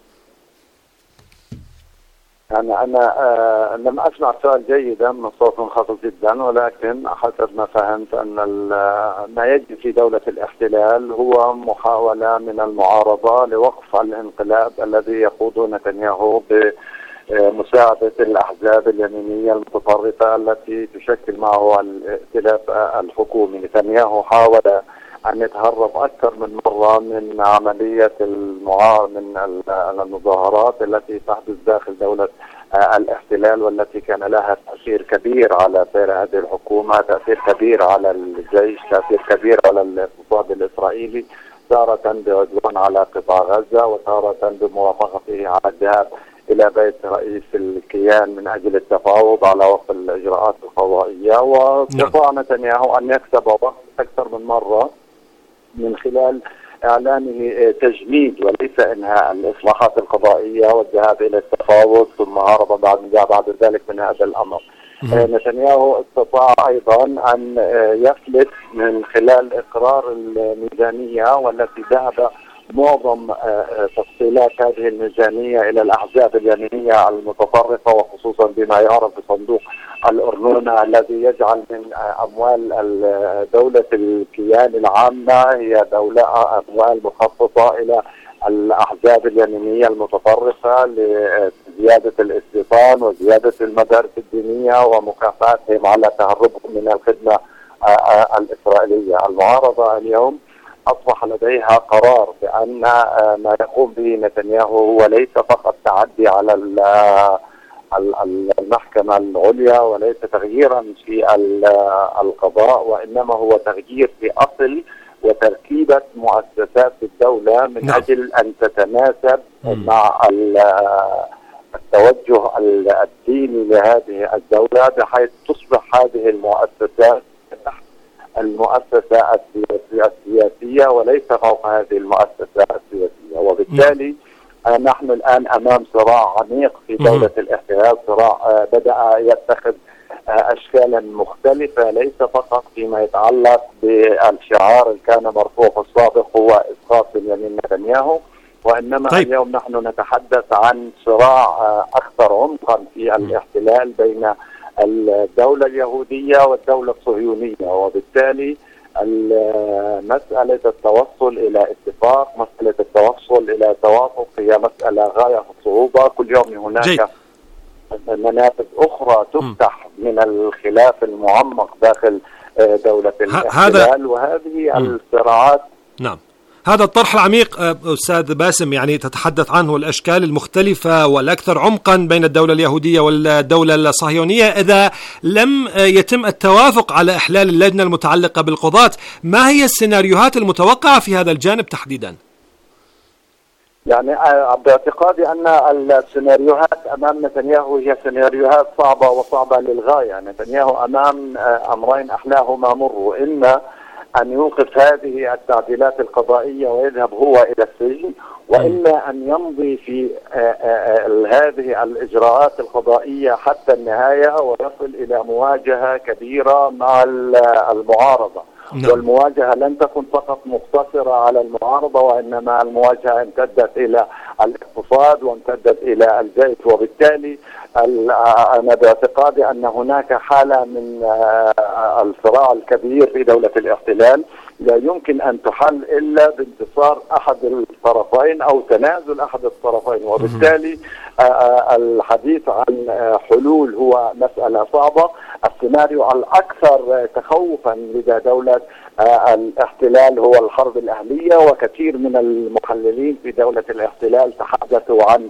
أنا أنا آه لم أسمع السؤال جيدا من صوت منخفض جدا، ولكن حسب ما فهمت أن ما يجري في دولة الاحتلال هو محاولة من المعارضة لوقف الانقلاب الذي يقوده نتنياهو بمساعدة الأحزاب اليمينية المتطرفة التي تشكل معه الائتلاف الحكومي. نتنياهو حاول أن يتهرب أكثر من مرة من عملية المعار من المظاهرات التي تحدث داخل دولة الاحتلال، والتي كان لها تأثير كبير على هذه الحكومة، تأثير كبير على الجيش، تأثير كبير على الاقتصاد الإسرائيلي، تارة بعدوان على قطاع غزة، وتارة بموافقته على الذهاب إلى بيت رئيس الكيان من أجل التفاوض على وقف الإجراءات القضائية. واستطاع نتنياهو أن يكسب وقت أكثر من مرة من خلال إعلانه تجميد وليس إنهاء الإصلاحات القضائية والذهاب إلى التفاوض، ثم هرب بعد بعد ذلك من هذا الأمر. نتنياهو استطاع أيضا أن يفلت من خلال إقرار الميزانية، والتي ذهب معظم تفصيلات هذه الميزانية إلى الأحزاب اليمينية المتطرفة، وخصوصا بما يعرف بصندوق الأرنونة الذي يجعل من أموال دولة الكيان العامة هي دولة أموال مخصصة إلى الأحزاب اليمينية المتطرفة لزيادة الاستيطان وزيادة المدارس الدينية ومكافاتهم على تهربهم من الخدمة الإسرائيلية. المعارضة اليوم أصبح لديها قرار بأن ما يقوم به نتنياهو هو ليس فقط تعدي على المحكمة العليا وليس تغييرا في القضاء، وإنما هو تغيير في أصل وتركيبة مؤسسات الدولة من نعم. أجل أن تتناسب م. مع التوجه الديني لهذه الدولة، بحيث تصبح هذه المؤسسات المؤسسة السياسية وليس فوق هذه المؤسسة السياسية. وبالتالي م. نحن الآن أمام صراع عميق في دولة م. الاحتلال، صراع بدأ يتخذ أشكالا مختلفة، ليس فقط فيما يتعلق بالشعار اللي كان مرفوع في السابق هو إسقاط بنيامين نتنياهو، وإنما طيب. اليوم نحن نتحدث عن صراع أكثر عمقا في الاحتلال بين الدولة اليهودية والدولة الصهيونية، وبالتالي مسألة التوصل إلى اتفاق، مسألة التوصل إلى توافق هي مسألة غاية في الصعوبة. كل يوم هناك جي. منافذ أخرى تفتح م. من الخلاف المعمق داخل دولة الاحتلال، وهذه م. الصراعات. نعم، هذا الطرح العميق أستاذ باسم يعني تتحدث عنه الأشكال المختلفة والأكثر عمقا بين الدولة اليهودية والدولة الصهيونية. إذا لم يتم التوافق على إحلال اللجنة المتعلقة بالقضاة، ما هي السيناريوهات المتوقعة في هذا الجانب تحديدا؟ يعني باعتقادي أن السيناريوهات أمام نتنياهو هي سيناريوهات صعبة وصعبة للغاية. نتنياهو أمام أمرين أحلاهما مر، إما أن يوقف هذه التعديلات القضائية ويذهب هو إلى السجن، وإما أن يمضي في هذه الإجراءات القضائية حتى النهاية ويصل إلى مواجهة كبيرة مع المعارضة. نعم. والمواجهة لن تكن فقط مقتصرة على المعارضة، وإنما المواجهة امتدت إلى الاقتصاد وامتدت إلى الجيش، وبالتالي أنا باعتقادي أن هناك حالة من الصراع الكبير في دولة الاحتلال لا يمكن أن تحل إلا بانتصار أحد الطرفين أو تنازل أحد الطرفين، وبالتالي الحديث عن حلول هو مسألة صعبة. السيناريو الأكثر تخوفا لدى دولة الاحتلال هو الحرب الأهلية، وكثير من المحللين في دولة الاحتلال تحدثوا عن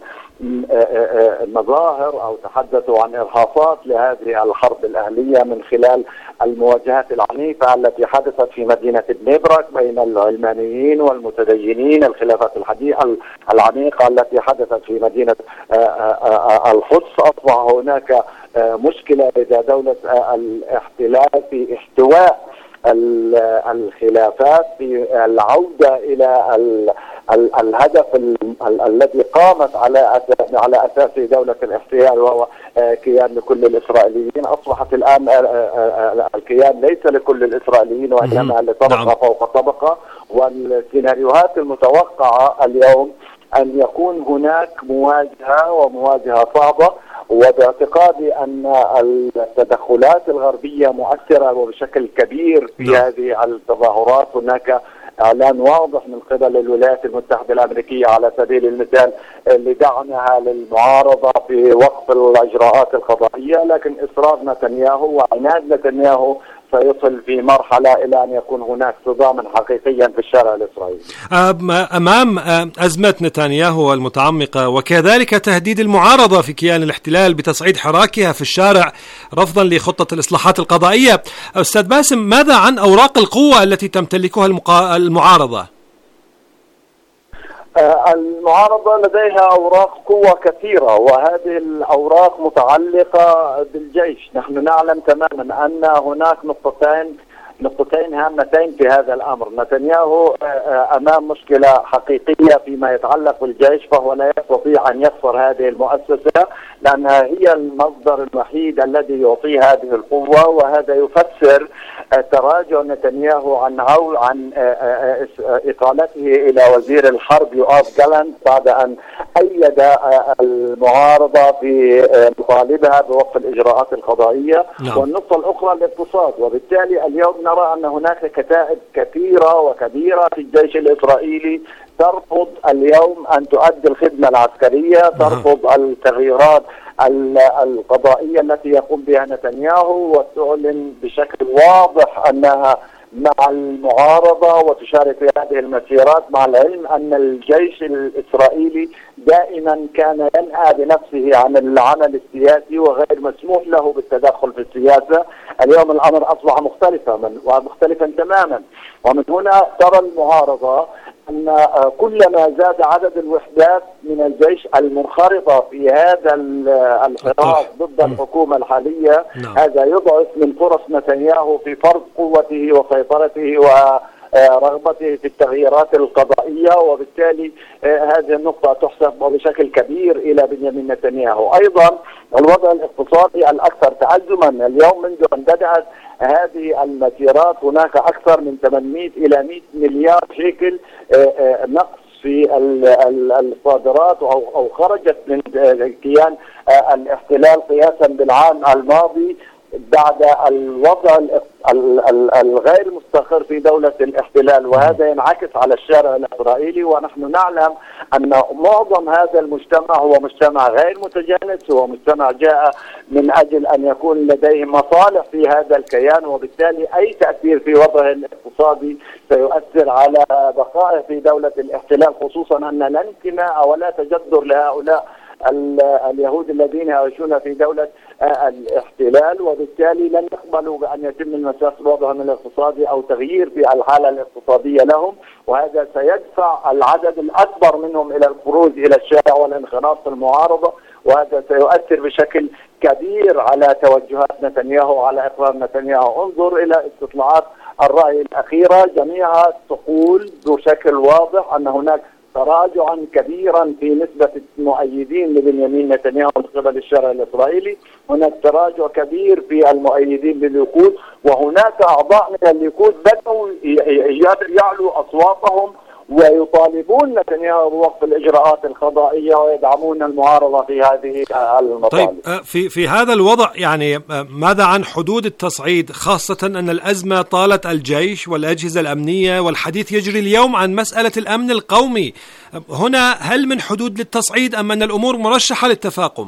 مظاهر أو تحدثوا عن إرهاصات لهذه الحرب الأهلية من خلال المواجهات العنيفة التي حدثت في مدينة بني-برك بين العلمانيين والمتدينين، الخلافات العميقة التي حدثت في مدينة القدس. أصبح هناك مشكلة لدى دولة الاحتلال في احتواء الخلافات، في العودة إلى الهدف الذي قامت على على أساسه دولة الاحتلال، وهو كيان لكل الإسرائيليين. أصبحت الآن الكيان ليس لكل الإسرائيليين وإنما لطبقة فوق طبقة. والسيناريوهات المتوقعة اليوم أن يكون هناك مواجهة ومواجهة صعبة، وباعتقادي أن التدخلات الغربية مؤثرة وبشكل كبير في لا. هذه التظاهرات. هناك إعلان واضح من قبل الولايات المتحدة الأمريكية على سبيل المثال لدعمها للمعارضة في وقف الإجراءات القضائية، لكن إصرار نتنياهو وعناد نتنياهو سيصل في مرحلة إلى أن يكون هناك صداما حقيقيا في الشارع الإسرائيلي. أمام أزمة نتنياهو المتعمقة وكذلك تهديد المعارضة في كيان الاحتلال بتصعيد حراكها في الشارع رفضا لخطة الإصلاحات القضائية، أستاذ باسم ماذا عن أوراق القوة التي تمتلكها المعارضة؟ المعارضة لديها أوراق قوة كثيرة، وهذه الأوراق متعلقة بالجيش. نحن نعلم تماما أن هناك نقطتين نقطتين هامتين في هذا الأمر. نتنياهو أمام مشكلة حقيقية فيما يتعلق بالجيش، فهو لا يستطيع أن يكسر هذه المؤسسة لأنها هي المصدر الوحيد الذي يعطيه هذه القوة، وهذا يفسر تراجع نتنياهو عن عو عن إقالته إلى وزير الحرب يؤاف جالانت بعد أن أيد المعارضة في مطالبها بوقف الإجراءات القضائية. نعم. والنقطة الأخرى الاقتصاد، وبالتالي اليوم نرى أن هناك كتائب كثيرة وكبيرة في الجيش الإسرائيلي ترفض اليوم أن تؤدي الخدمة العسكرية، ترفض التغييرات القضائية التي يقوم بها نتنياهو، وتعلن بشكل واضح أنها مع المعارضة وتشارك في هذه المسيرات، مع العلم أن الجيش الإسرائيلي دائما كان ينأى بنفسه عن العمل السياسي وغير مسموح له بالتدخل في السياسة. اليوم الأمر أصبح مختلفا من ومختلفا تماما، ومن هنا ترى المعارضة أن كلما زاد عدد الوحدات من الجيش المنخرطة في هذا الحراك ضد الحكومة الحالية، نعم. هذا يضعف من فرص نتنياهو في فرض قوته وسيطرته ورغبته في التغييرات القضائية، وبالتالي هذه النقطة تحسب بشكل كبير إلى بنيامين نتنياهو. أيضا الوضع الاقتصادي الأكثر تعزما، اليوم منذ أن بدأت هذه المسيرات هناك أكثر من ثمانمئة إلى مئة مليار شيكل نقص في الصادرات أو خرجت من كيان الاحتلال قياسا بالعام الماضي بعد الوضع الغير مستقر في دولة الاحتلال، وهذا ينعكس على الشارع الإسرائيلي. ونحن نعلم أن معظم هذا المجتمع هو مجتمع غير متجانس، هو مجتمع جاء من أجل أن يكون لديه مصالح في هذا الكيان، وبالتالي أي تأثير في وضعه الاقتصادي سيؤثر على بقائه في دولة الاحتلال، خصوصا أن لا انتماء ولا تجذر لهؤلاء اليهود الذين يعيشون في دولة الاحتلال، وبالتالي لن يقبلوا بأن يتم المساس وضعهم الاقتصادي أو تغيير في الحالة الاقتصادية لهم، وهذا سيدفع العدد الأكبر منهم إلى الخروج إلى الشارع والانخراط في المعارضة، وهذا سيؤثر بشكل كبير على توجهات نتنياهو وعلى إقرار نتنياهو. انظر إلى استطلاعات الرأي الأخيرة، جميعها تقول بشكل واضح أن هناك تراجعا كبيرا في نسبة المؤيدين لبنيامين نتنياهو من قبل الشارع الإسرائيلي، هناك تراجع كبير في المؤيدين لليكود، وهناك أعضاء من الليكود بدأوا يعلوا أصواتهم ويطالبون نتنياهو بوقف الإجراءات القضائية ويدعمون المعارضة في هذه المطالب. طيب في في هذا الوضع يعني ماذا عن حدود التصعيد، خاصة أن الأزمة طالت الجيش والأجهزة الأمنية، والحديث يجري اليوم عن مسألة الأمن القومي. هنا هل من حدود للتصعيد أم أن الأمور مرشحة للتفاقم؟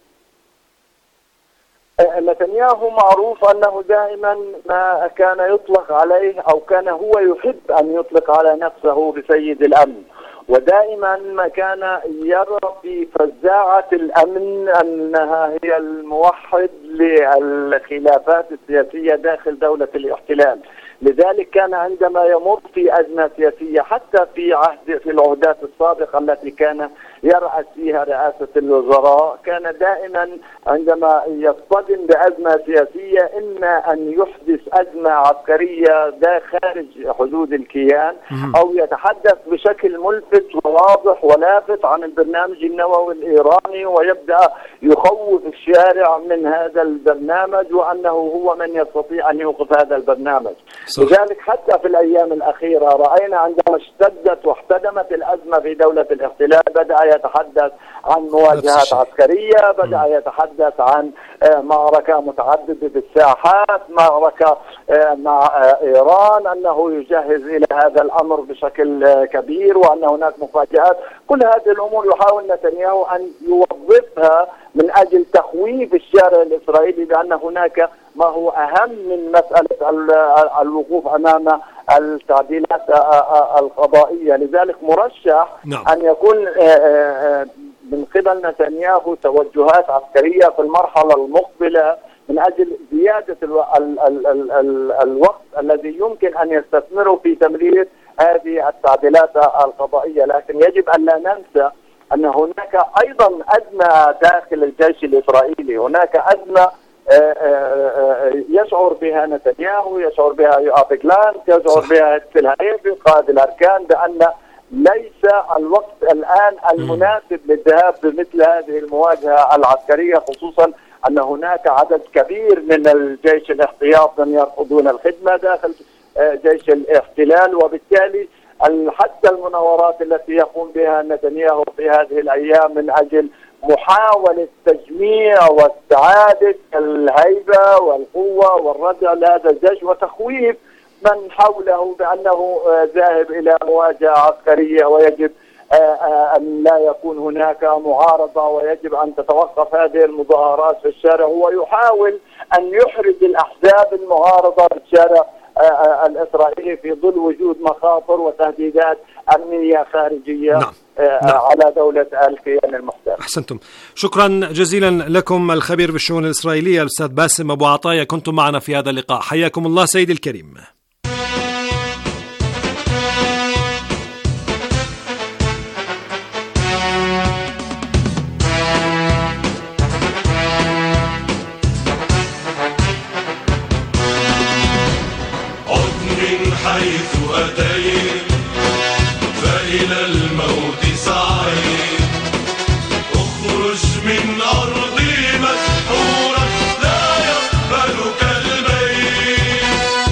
نتنياهو معروف أنه دائما ما كان يطلق عليه أو كان هو يحب أن يطلق على نفسه بسيد الأمن، ودائما ما كان يرى في فزاعة الأمن أنها هي الموحد للخلافات السياسية داخل دولة الاحتلال. لذلك كان عندما يمر في أزمة سياسية حتى في عهد في العهدات السابقة التي كان يرأس فيها رئاسة الوزراء، كان دائما عندما يصطدم بأزمة سياسية إما أن يحدث أزمة عسكرية دا خارج حدود الكيان، أو يتحدث بشكل ملفت وواضح ولافت عن البرنامج النووي الإيراني، ويبدأ يخوف الشارع من هذا البرنامج وأنه هو من يستطيع أن يوقف هذا البرنامج. صح. لذلك حتى في الأيام الأخيرة رأينا عندما اشتدت واحتدمت الأزمة في دولة الاحتلال بدأ يتحدث عن مواجهات عسكرية، بدأ يتحدث عن معركة متعددة الساحات، معركة مع إيران، أنه يجهز إلى هذا الأمر بشكل كبير وأن هناك مفاجآت. كل هذه الأمور يحاول نتنياهو أن يوظفها من أجل تخويف الشارع الإسرائيلي بأن هناك ما هو أهم من مسألة الوقوف أمام التعديلات القضائية. لذلك مرشح نعم. أن يكون من قبل نتنياهو توجهات عسكرية في المرحلة المقبلة من أجل زيادة الو... ال... ال... ال... ال... الوقت الذي يمكن أن يستثمره في تمرير هذه التعديلات القضائية. لكن يجب أن لا ننسى أن هناك أيضا أزمة داخل الجيش الإسرائيلي، هناك أزمة يشعر بها نتنياهو، يشعر بها يوآف جلانت، يشعر بها هتسل هايفي قائد الأركان، بأن ليس الوقت الآن المناسب للذهاب بمثل هذه المواجهة العسكرية، خصوصا أن هناك عدد كبير من الجيش الاحتياط من يرفضون الخدمة داخل جيش الاحتلال، وبالتالي حتى المناورات التي يقوم بها نتنياهو في هذه الأيام من أجل محاولة تجميع واستعادة الهيبة والقوة والردع لهذا الجيش وتخويف من حوله بأنه ذاهب إلى مواجهة عسكرية، ويجب أن لا يكون هناك معارضة، ويجب أن تتوقف هذه المظاهرات في الشارع. هو يحاول أن يحرج الأحزاب المعارضة في الشارع الإسرائيلي في ظل وجود مخاطر وتهديدات أمنية خارجية نعم. نعم. على دولة الكيان المحتل. أحسنتم، شكرا جزيلا لكم الخبير بالشؤون الإسرائيلية الأستاذ باسم أبو عطايا، كنتم معنا في هذا اللقاء، حياكم الله سيدي الكريم. حيث أتيت فإلى الموت سعيت، اخرج من أرضي مسحورا لا يقبلك البيت.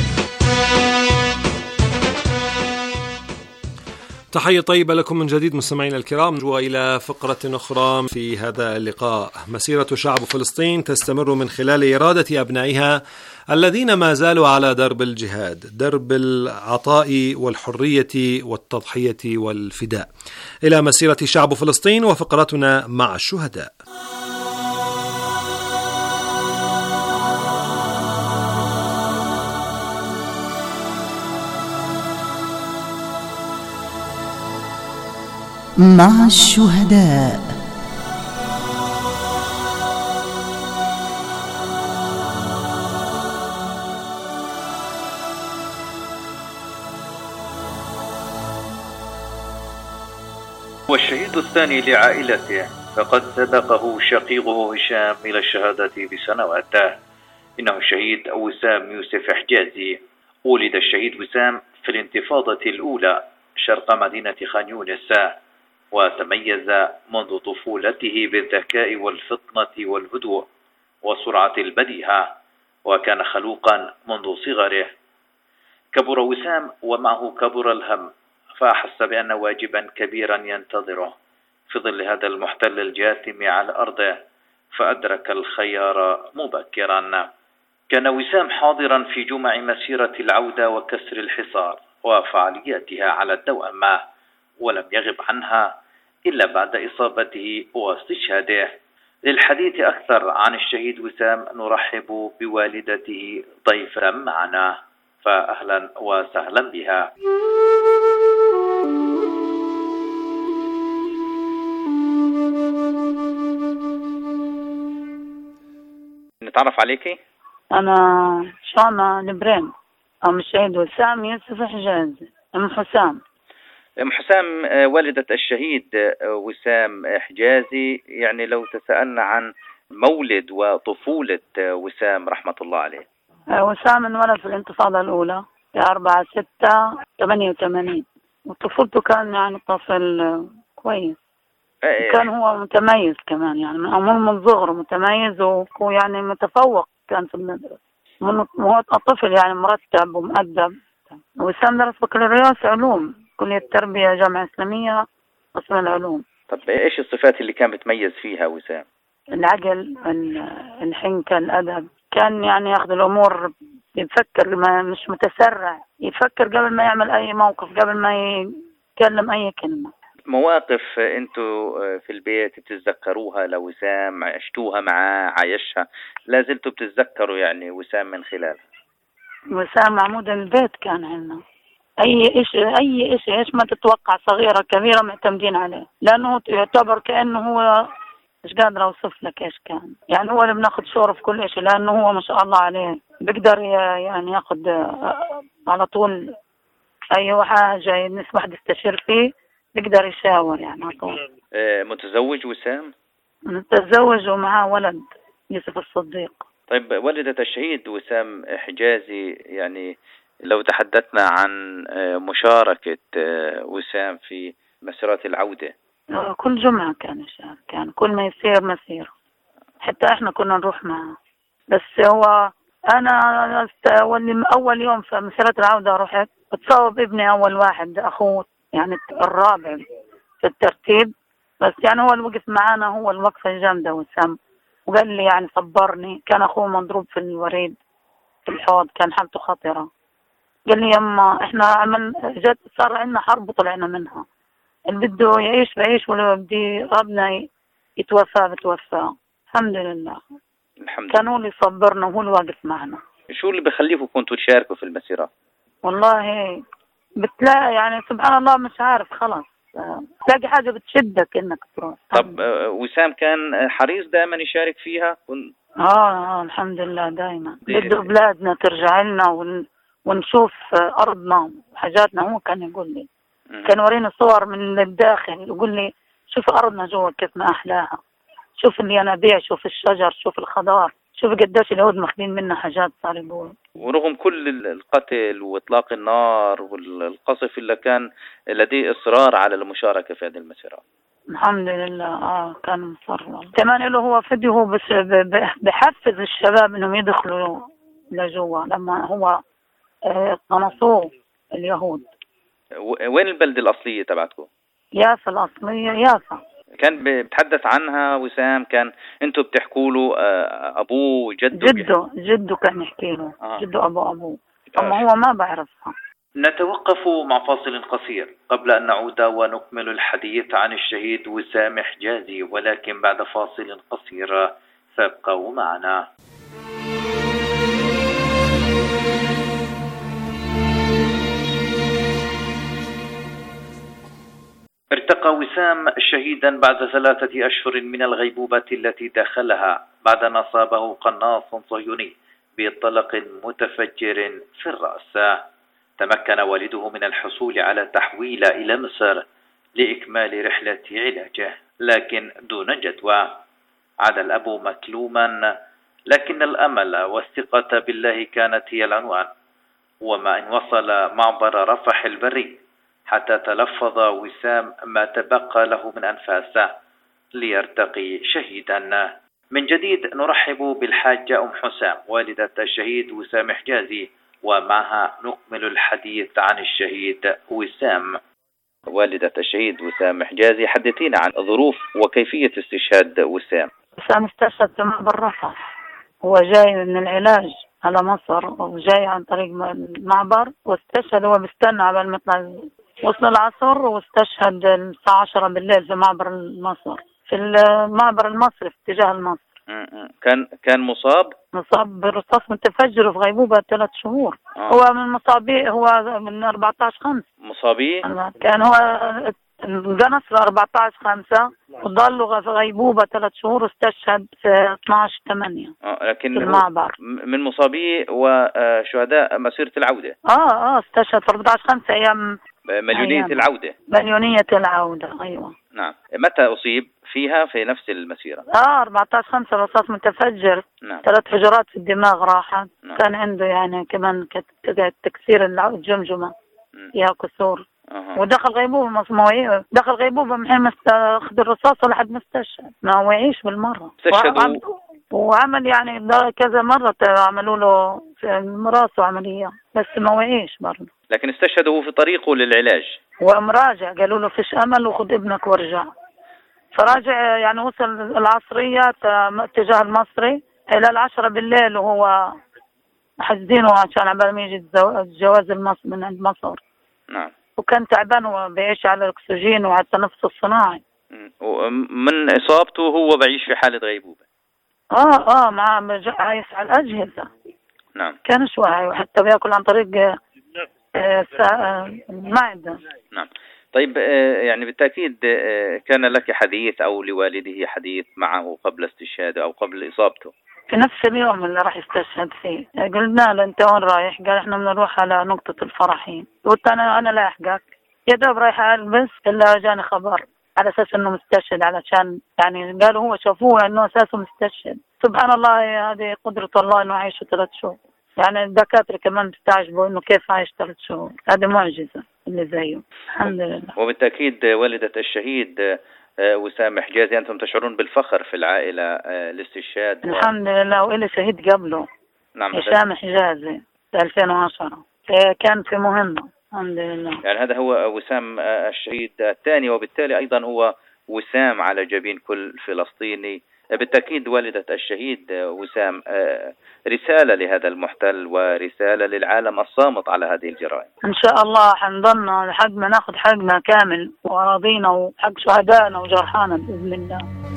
تحية طيبة لكم من جديد مستمعينا الكرام، وإلى فقرة أخرى في هذا اللقاء. مسيرة شعب فلسطين تستمر من خلال إرادة أبنائها الذين ما زالوا على درب الجهاد، درب العطاء والحرية والتضحية والفداء. إلى مسيرة شعب فلسطين وفقرتنا مع الشهداء. مع الشهداء. والشهيد الثاني لعائلته، فقد سبقه شقيقه هشام إلى الشهادة بسنوات. إنه الشهيد وسام يوسف حجازي. ولد الشهيد وسام في الانتفاضة الأولى شرق مدينة خان يونس، وتميز منذ طفولته بالذكاء والفطنة والهدوء وسرعة البديهة، وكان خلوقا منذ صغره. كبر وسام ومعه كبر الهم، فأحس بأن واجبا كبيرا ينتظره في ظل هذا المحتل الجاثم على أرضه، فأدرك الخيار مبكرا. كان وسام حاضرا في جمع مسيرة العودة وكسر الحصار وفعالياتها على الدوام، ولم يغب عنها إلا بعد إصابته واستشهاده. للحديث أكثر عن الشهيد وسام نرحب بوالدته ضيفا معنا، فأهلا وسهلا بها. نتعرف عليكي؟ أنا شامة نبرين، أم الشهيد وسام يوسف حجازي، أم حسام. أم حسام والدة الشهيد وسام حجازي، يعني لو تسألنا عن مولد وطفولة وسام رحمة الله عليه. وسام انولد في الانتفاضة الأولى في أربعة ستة ثمانية وثمانين، وطفولته كان يعني طفل كويس، كان هو متميز كمان، يعني من صغره متميز ويعني متفوق كان في المدرسة، هو طفل يعني مرتب ومؤدب. وسام درس بكالوريوس علوم كلية التربية جامعة إسلامية قسم العلوم. طب إيش الصفات اللي كان بتميز فيها وسام؟ العقل، الحنكة، الأدب، كان يعني ياخذ الأمور يفكر، ما مش متسرع، يفكر قبل ما يعمل أي موقف، قبل ما يتكلم أي كلمة. مواقف أنتوا في البيت بتتذكروها لوسام، عشتوها معاه، عايشها، لازلتوا بتتذكروا يعني وسام من خلالها؟ وسام عمود البيت كان عندنا، أي إيش أي إيش إيش ما تتوقع، صغيرة كبيرة معتمدين عليه، لأنه يعتبر كأنه هو مش قادر أوصف لك إيش كان، يعني هو اللي بناخد شوره في كل شيء، لأنه هو ما شاء الله عليه بيقدر يعني ياخد على طول أي حاجة الناس واحد يستشير فيه يقدر يشاور يعني على طول. آه متزوج وسام؟ متزوج ومعاه ولد يوسف الصديق. طيب والدة الشهيد وسام حجازي، يعني لو تحدثنا عن مشاركة وسام في مسيرات العودة. كل جمعة كان يشارك، كان كل ما يصير مسير، حتى احنا كنا نروح معه. بس هو انا اول يوم في مسيرة العودة رحت اتصوب ابني اول واحد، اخوه يعني الرابع في الترتيب، بس يعني هو اللي وقف معانا، هو الوقفة الجامدة وسام، وقال لي يعني صبرني. كان اخوه مضروب في الوريد في الحوض، كان حالته خطرة. قال لي يما احنا عمل جد صار عندنا حرب وطلعنا منها، اللي بده يعيش بعيش واللي بده ربنا يتوفى بتوفى. الحمد لله. الحمد لله. كان هو اللي يصبرنا وهو اللي واقف معنا. شو اللي بخليكم كنتوا تشاركوا في المسيرة؟ والله بتلاقي يعني سبحان الله مش عارف خلاص تلاقي حاجة بتشدك انك تروح. طب وسام كان حريص دائما يشارك فيها؟ كن... اه, آه الحمد لله دائما بده بلادنا ترجع لنا ون... ونشوف أرضنا وحاجاتنا. هو كان يقول لي م. كان وريني صور من الداخل، يقول لي شوف أرضنا جوا كيف ما أحلاها، شوف الينابيع، شوف الشجر، شوف الخضار، شوف قداش اليهود ماخذين منا حاجات. صار يقول ورغم كل القتل وإطلاق النار والقصف اللي كان لديه إصرار على المشاركة في هذه المسيرة. الحمد لله. اه كان مصر كمان له هو فدي، هو بس بحفز الشباب انهم يدخلوا لجوا لما هو قنصوه اليهود. وين البلدة الأصلية تبعتكم؟ يافا الأصلية يافا. كان بتحدث عنها وسام، كان انتوا بتحكوا له أبوه جده؟ جده جده كان يحكي له. آه. جده أبو أبوه، أما هو ما بعرفها. نتوقف مع فاصل قصير قبل أن نعود ونكمل الحديث عن الشهيد وسام حجازي، ولكن بعد فاصل قصير، فابقوا معنا. ارتقى وسام شهيدا بعد ثلاثة أشهر من الغيبوبة التي دخلها بعد أن أصابه قناص صهيوني بطلق متفجر في الرأس. تمكن والده من الحصول على تحويل إلى مصر لإكمال رحلة علاجه، لكن دون جدوى. عاد الأب مكلوما، لكن الأمل والثقة بالله كانت هي العنوان. وما إن وصل معبر رفح البري حتى تلفظ وسام ما تبقى له من أنفاسه ليرتقي شهيدا. من جديد نرحب بالحاجة أم حسام والدة الشهيد وسام حجازي، ومعها نكمل الحديث عن الشهيد وسام. والدة الشهيد وسام حجازي، حدثينا عن ظروف وكيفية استشهاد وسام. وسام استشهد في معبر رفح، هو جاي من العلاج على مصر وجاي عن طريق المعبر، واستشهد هو بيستنى على ما يطلع. وصل العصر واستشهد الساعة عشرة بالليل في معبر مصر، في المعبر المصري في اتجاه المصر. كان كان مصاب مصاب برصاص متفجر في غيبوبة ثلاث شهور. آه. هو من مصابيه، هو من أربعة عشر خمسة مصابيه. كان هو انقنص في أربعة عشر خمسة وضل في غيبوبة ثلاث شهور، واستشهد في اثني عشر ثمانية. آه لكن في المعبر من مصابيه وشهداء مسيرة العودة. اه اه استشهد في أربعة عشر خمسة ايام مليونية أيام. العودة مليونية العودة أيوة. نعم. متى أصيب فيها في نفس المسيرة؟ اه أربعة عشر خمسة رصاص متفجر. نعم. ثلاث حجرات في الدماغ راحت. نعم. كان عنده يعني كمان تكسير الجمجمة فيها كسور. أه. ودخل غيبوبة مصموعية، دخل غيبوبة من حين ما أخذ الرصاص لحد ما استشهد، ما هو يعيش بالمرة. استشهدوا وعمل يعني كذا مرة عملوا له في راسه عملية، بس ما وعيش برضه. لكن استشهدوا في طريقه للعلاج ومراجع، قالوا له فيش أمل وخذ ابنك وارجع. فراجع يعني وصل العصرية اتجاه المصري إلى العشرة بالليل، وهو حاسدينه عشان عبال ما يجي الجواز المصر من عند مصر. نعم. وكان تعبان وبيعيش على الأكسجين وعلى التنفس الصناعي. من إصابته هو بعيش في حالة غيبوبة. آه آه مع عايش على الأجهزة. نعم. كان شوي وحتى بياكل عن طريق المعدة. نعم. طيب يعني بالتأكيد كان لك حديث أو لوالده حديث معه قبل استشهاده أو قبل إصابته؟ في نفس اليوم اللي راح يستشهد فيه. قلنا له أنت وين رايح؟ قال إحنا بنروح على نقطة الفرحين. قلت أنا أنا لا أحقك، يا دوب رايح ألبس إلا جاني خبر على أساس إنه مستشهد، علشان يعني قالوا هو شافوه إنه أساسه مستشهد. سبحان الله، هذه قدرة الله إنه عايش ثلاث شهور. يعني الدكاترة كمان بتستعجبوا إنه كيف عايش ثلاث شهور، هذه معجزة اللي زيه. الحمد لله. وبالتأكيد والدة الشهيد وسام حجازي، أنتم تشعرون بالفخر في العائلة الاستشهاد. الحمد لله، وإلي شهيد قبله. نعم. وسام حجازي في ألفين وعشرة كان في مهمة. الحمد لله. يعني هذا هو وسام الشهيد الثاني، وبالتالي أيضا هو وسام على جبين كل فلسطيني. بالتأكيد والدة الشهيد وسام رسالة لهذا المحتل ورسالة للعالم الصامت على هذه الجرائم. إن شاء الله حنضلنا لحد ما ناخذ حقنا كامل وأراضينا وحق شهدائنا وجرحانا بإذن الله.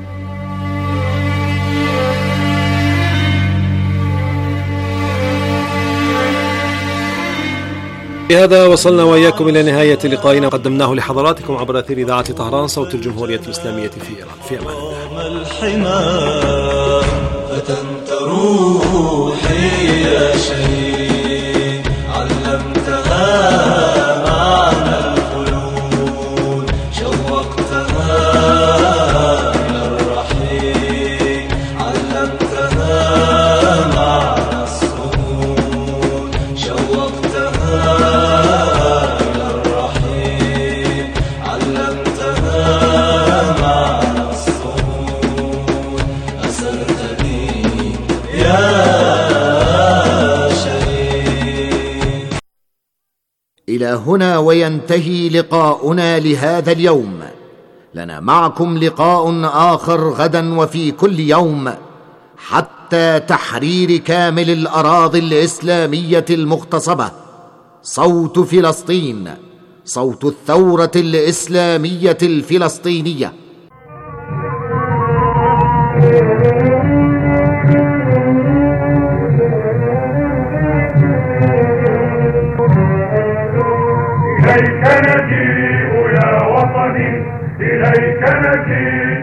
بهذا وصلنا وإياكم إلى نهاية لقائنا قدمناه لحضراتكم عبر أثير إذاعة طهران صوت الجمهورية الإسلامية في إيران. في أمان الله. فتنت روحي يا شهيد، علمتها معنى الخلود، شوقتها إلى الرحيل، علمتها معنى الصمود، شوقتها إلى الرحيل، علمتها معنى الصمود، أسرت بي يا شهيد. إلى هنا وينتهي لقاؤنا لهذا اليوم. لنا معكم لقاء آخر غدا وفي كل يوم حتى تحرير كامل الأراضي الإسلامية المغتصبة. صوت فلسطين، صوت الثورة الإسلامية الفلسطينية. إليك نجيء يا وطني، إليك نجيء،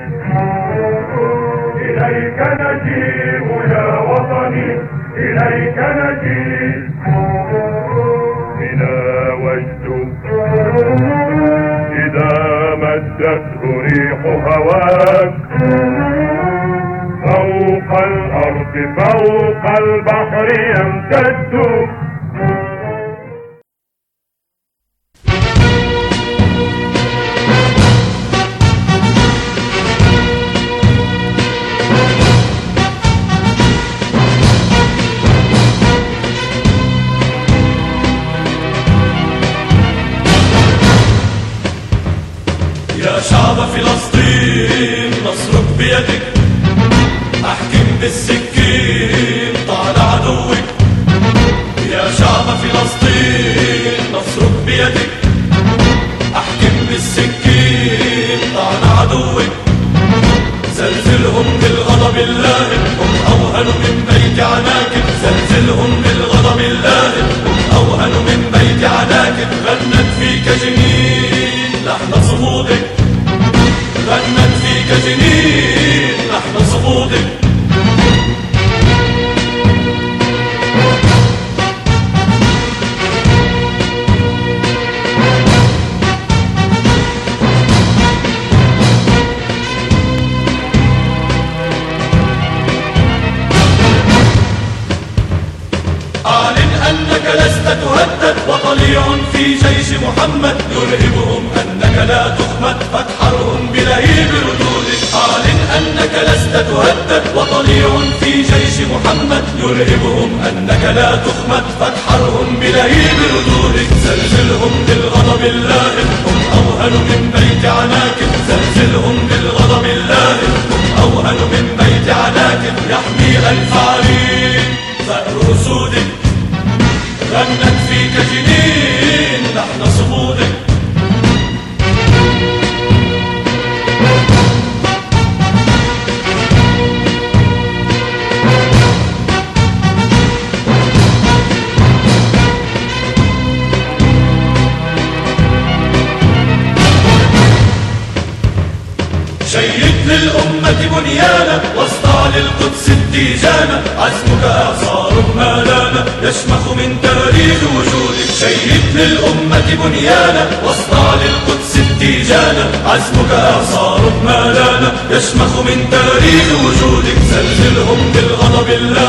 إليك نجيء يا وطني، إليك نجيء، بنا وجد إذا مدته ريح هواك، فوق الأرض فوق البحر يمتد. يا شعب فلسطين نصرك بيدك، احكم بالسكين طال عدوك. يا شعب فلسطين نصرك بيدك، احكم بالسكين طال عدوك. زلزلهم بالغضب اللائم، هم اوهن من بيت عناكب. زلزلهم بالغضب اللائم، هم اوهن من بيت عناكب. غنت فيك جنين لحن صمودك، غنت فيك جنين لحن صمودك. أعلن أنك لست تهدد، وطليع في جيش محمد يرهبهم أنك لا تخمد، فتحرهم بلهيب ردودك. أعلن أنك لست تهدد، وطليع في جيش محمد يرهبهم أنك لا تخمد، فتحرهم بلهيب ردودك. زلزلهم بالغضب اللائم، هم أوهن من بيت عناكب. زلزلهم بالغضب اللائم، هم أوهن من بيت عناكب. يحمي ألف عرين ثأر أسودك، غنت فيك جنين لحن صمودك. شيد للأمة بنيانا، واصدع للقدس الديجانا. عزمك إعصار ما لنا يشمخ من تاريخ وجودك. شيد للأمة بنيانا واصنع للقدس اتجانا. عزمك إعصار ما لنا يشمخ من تاريخ وجودك. زلزلهم بالغضب اللاحق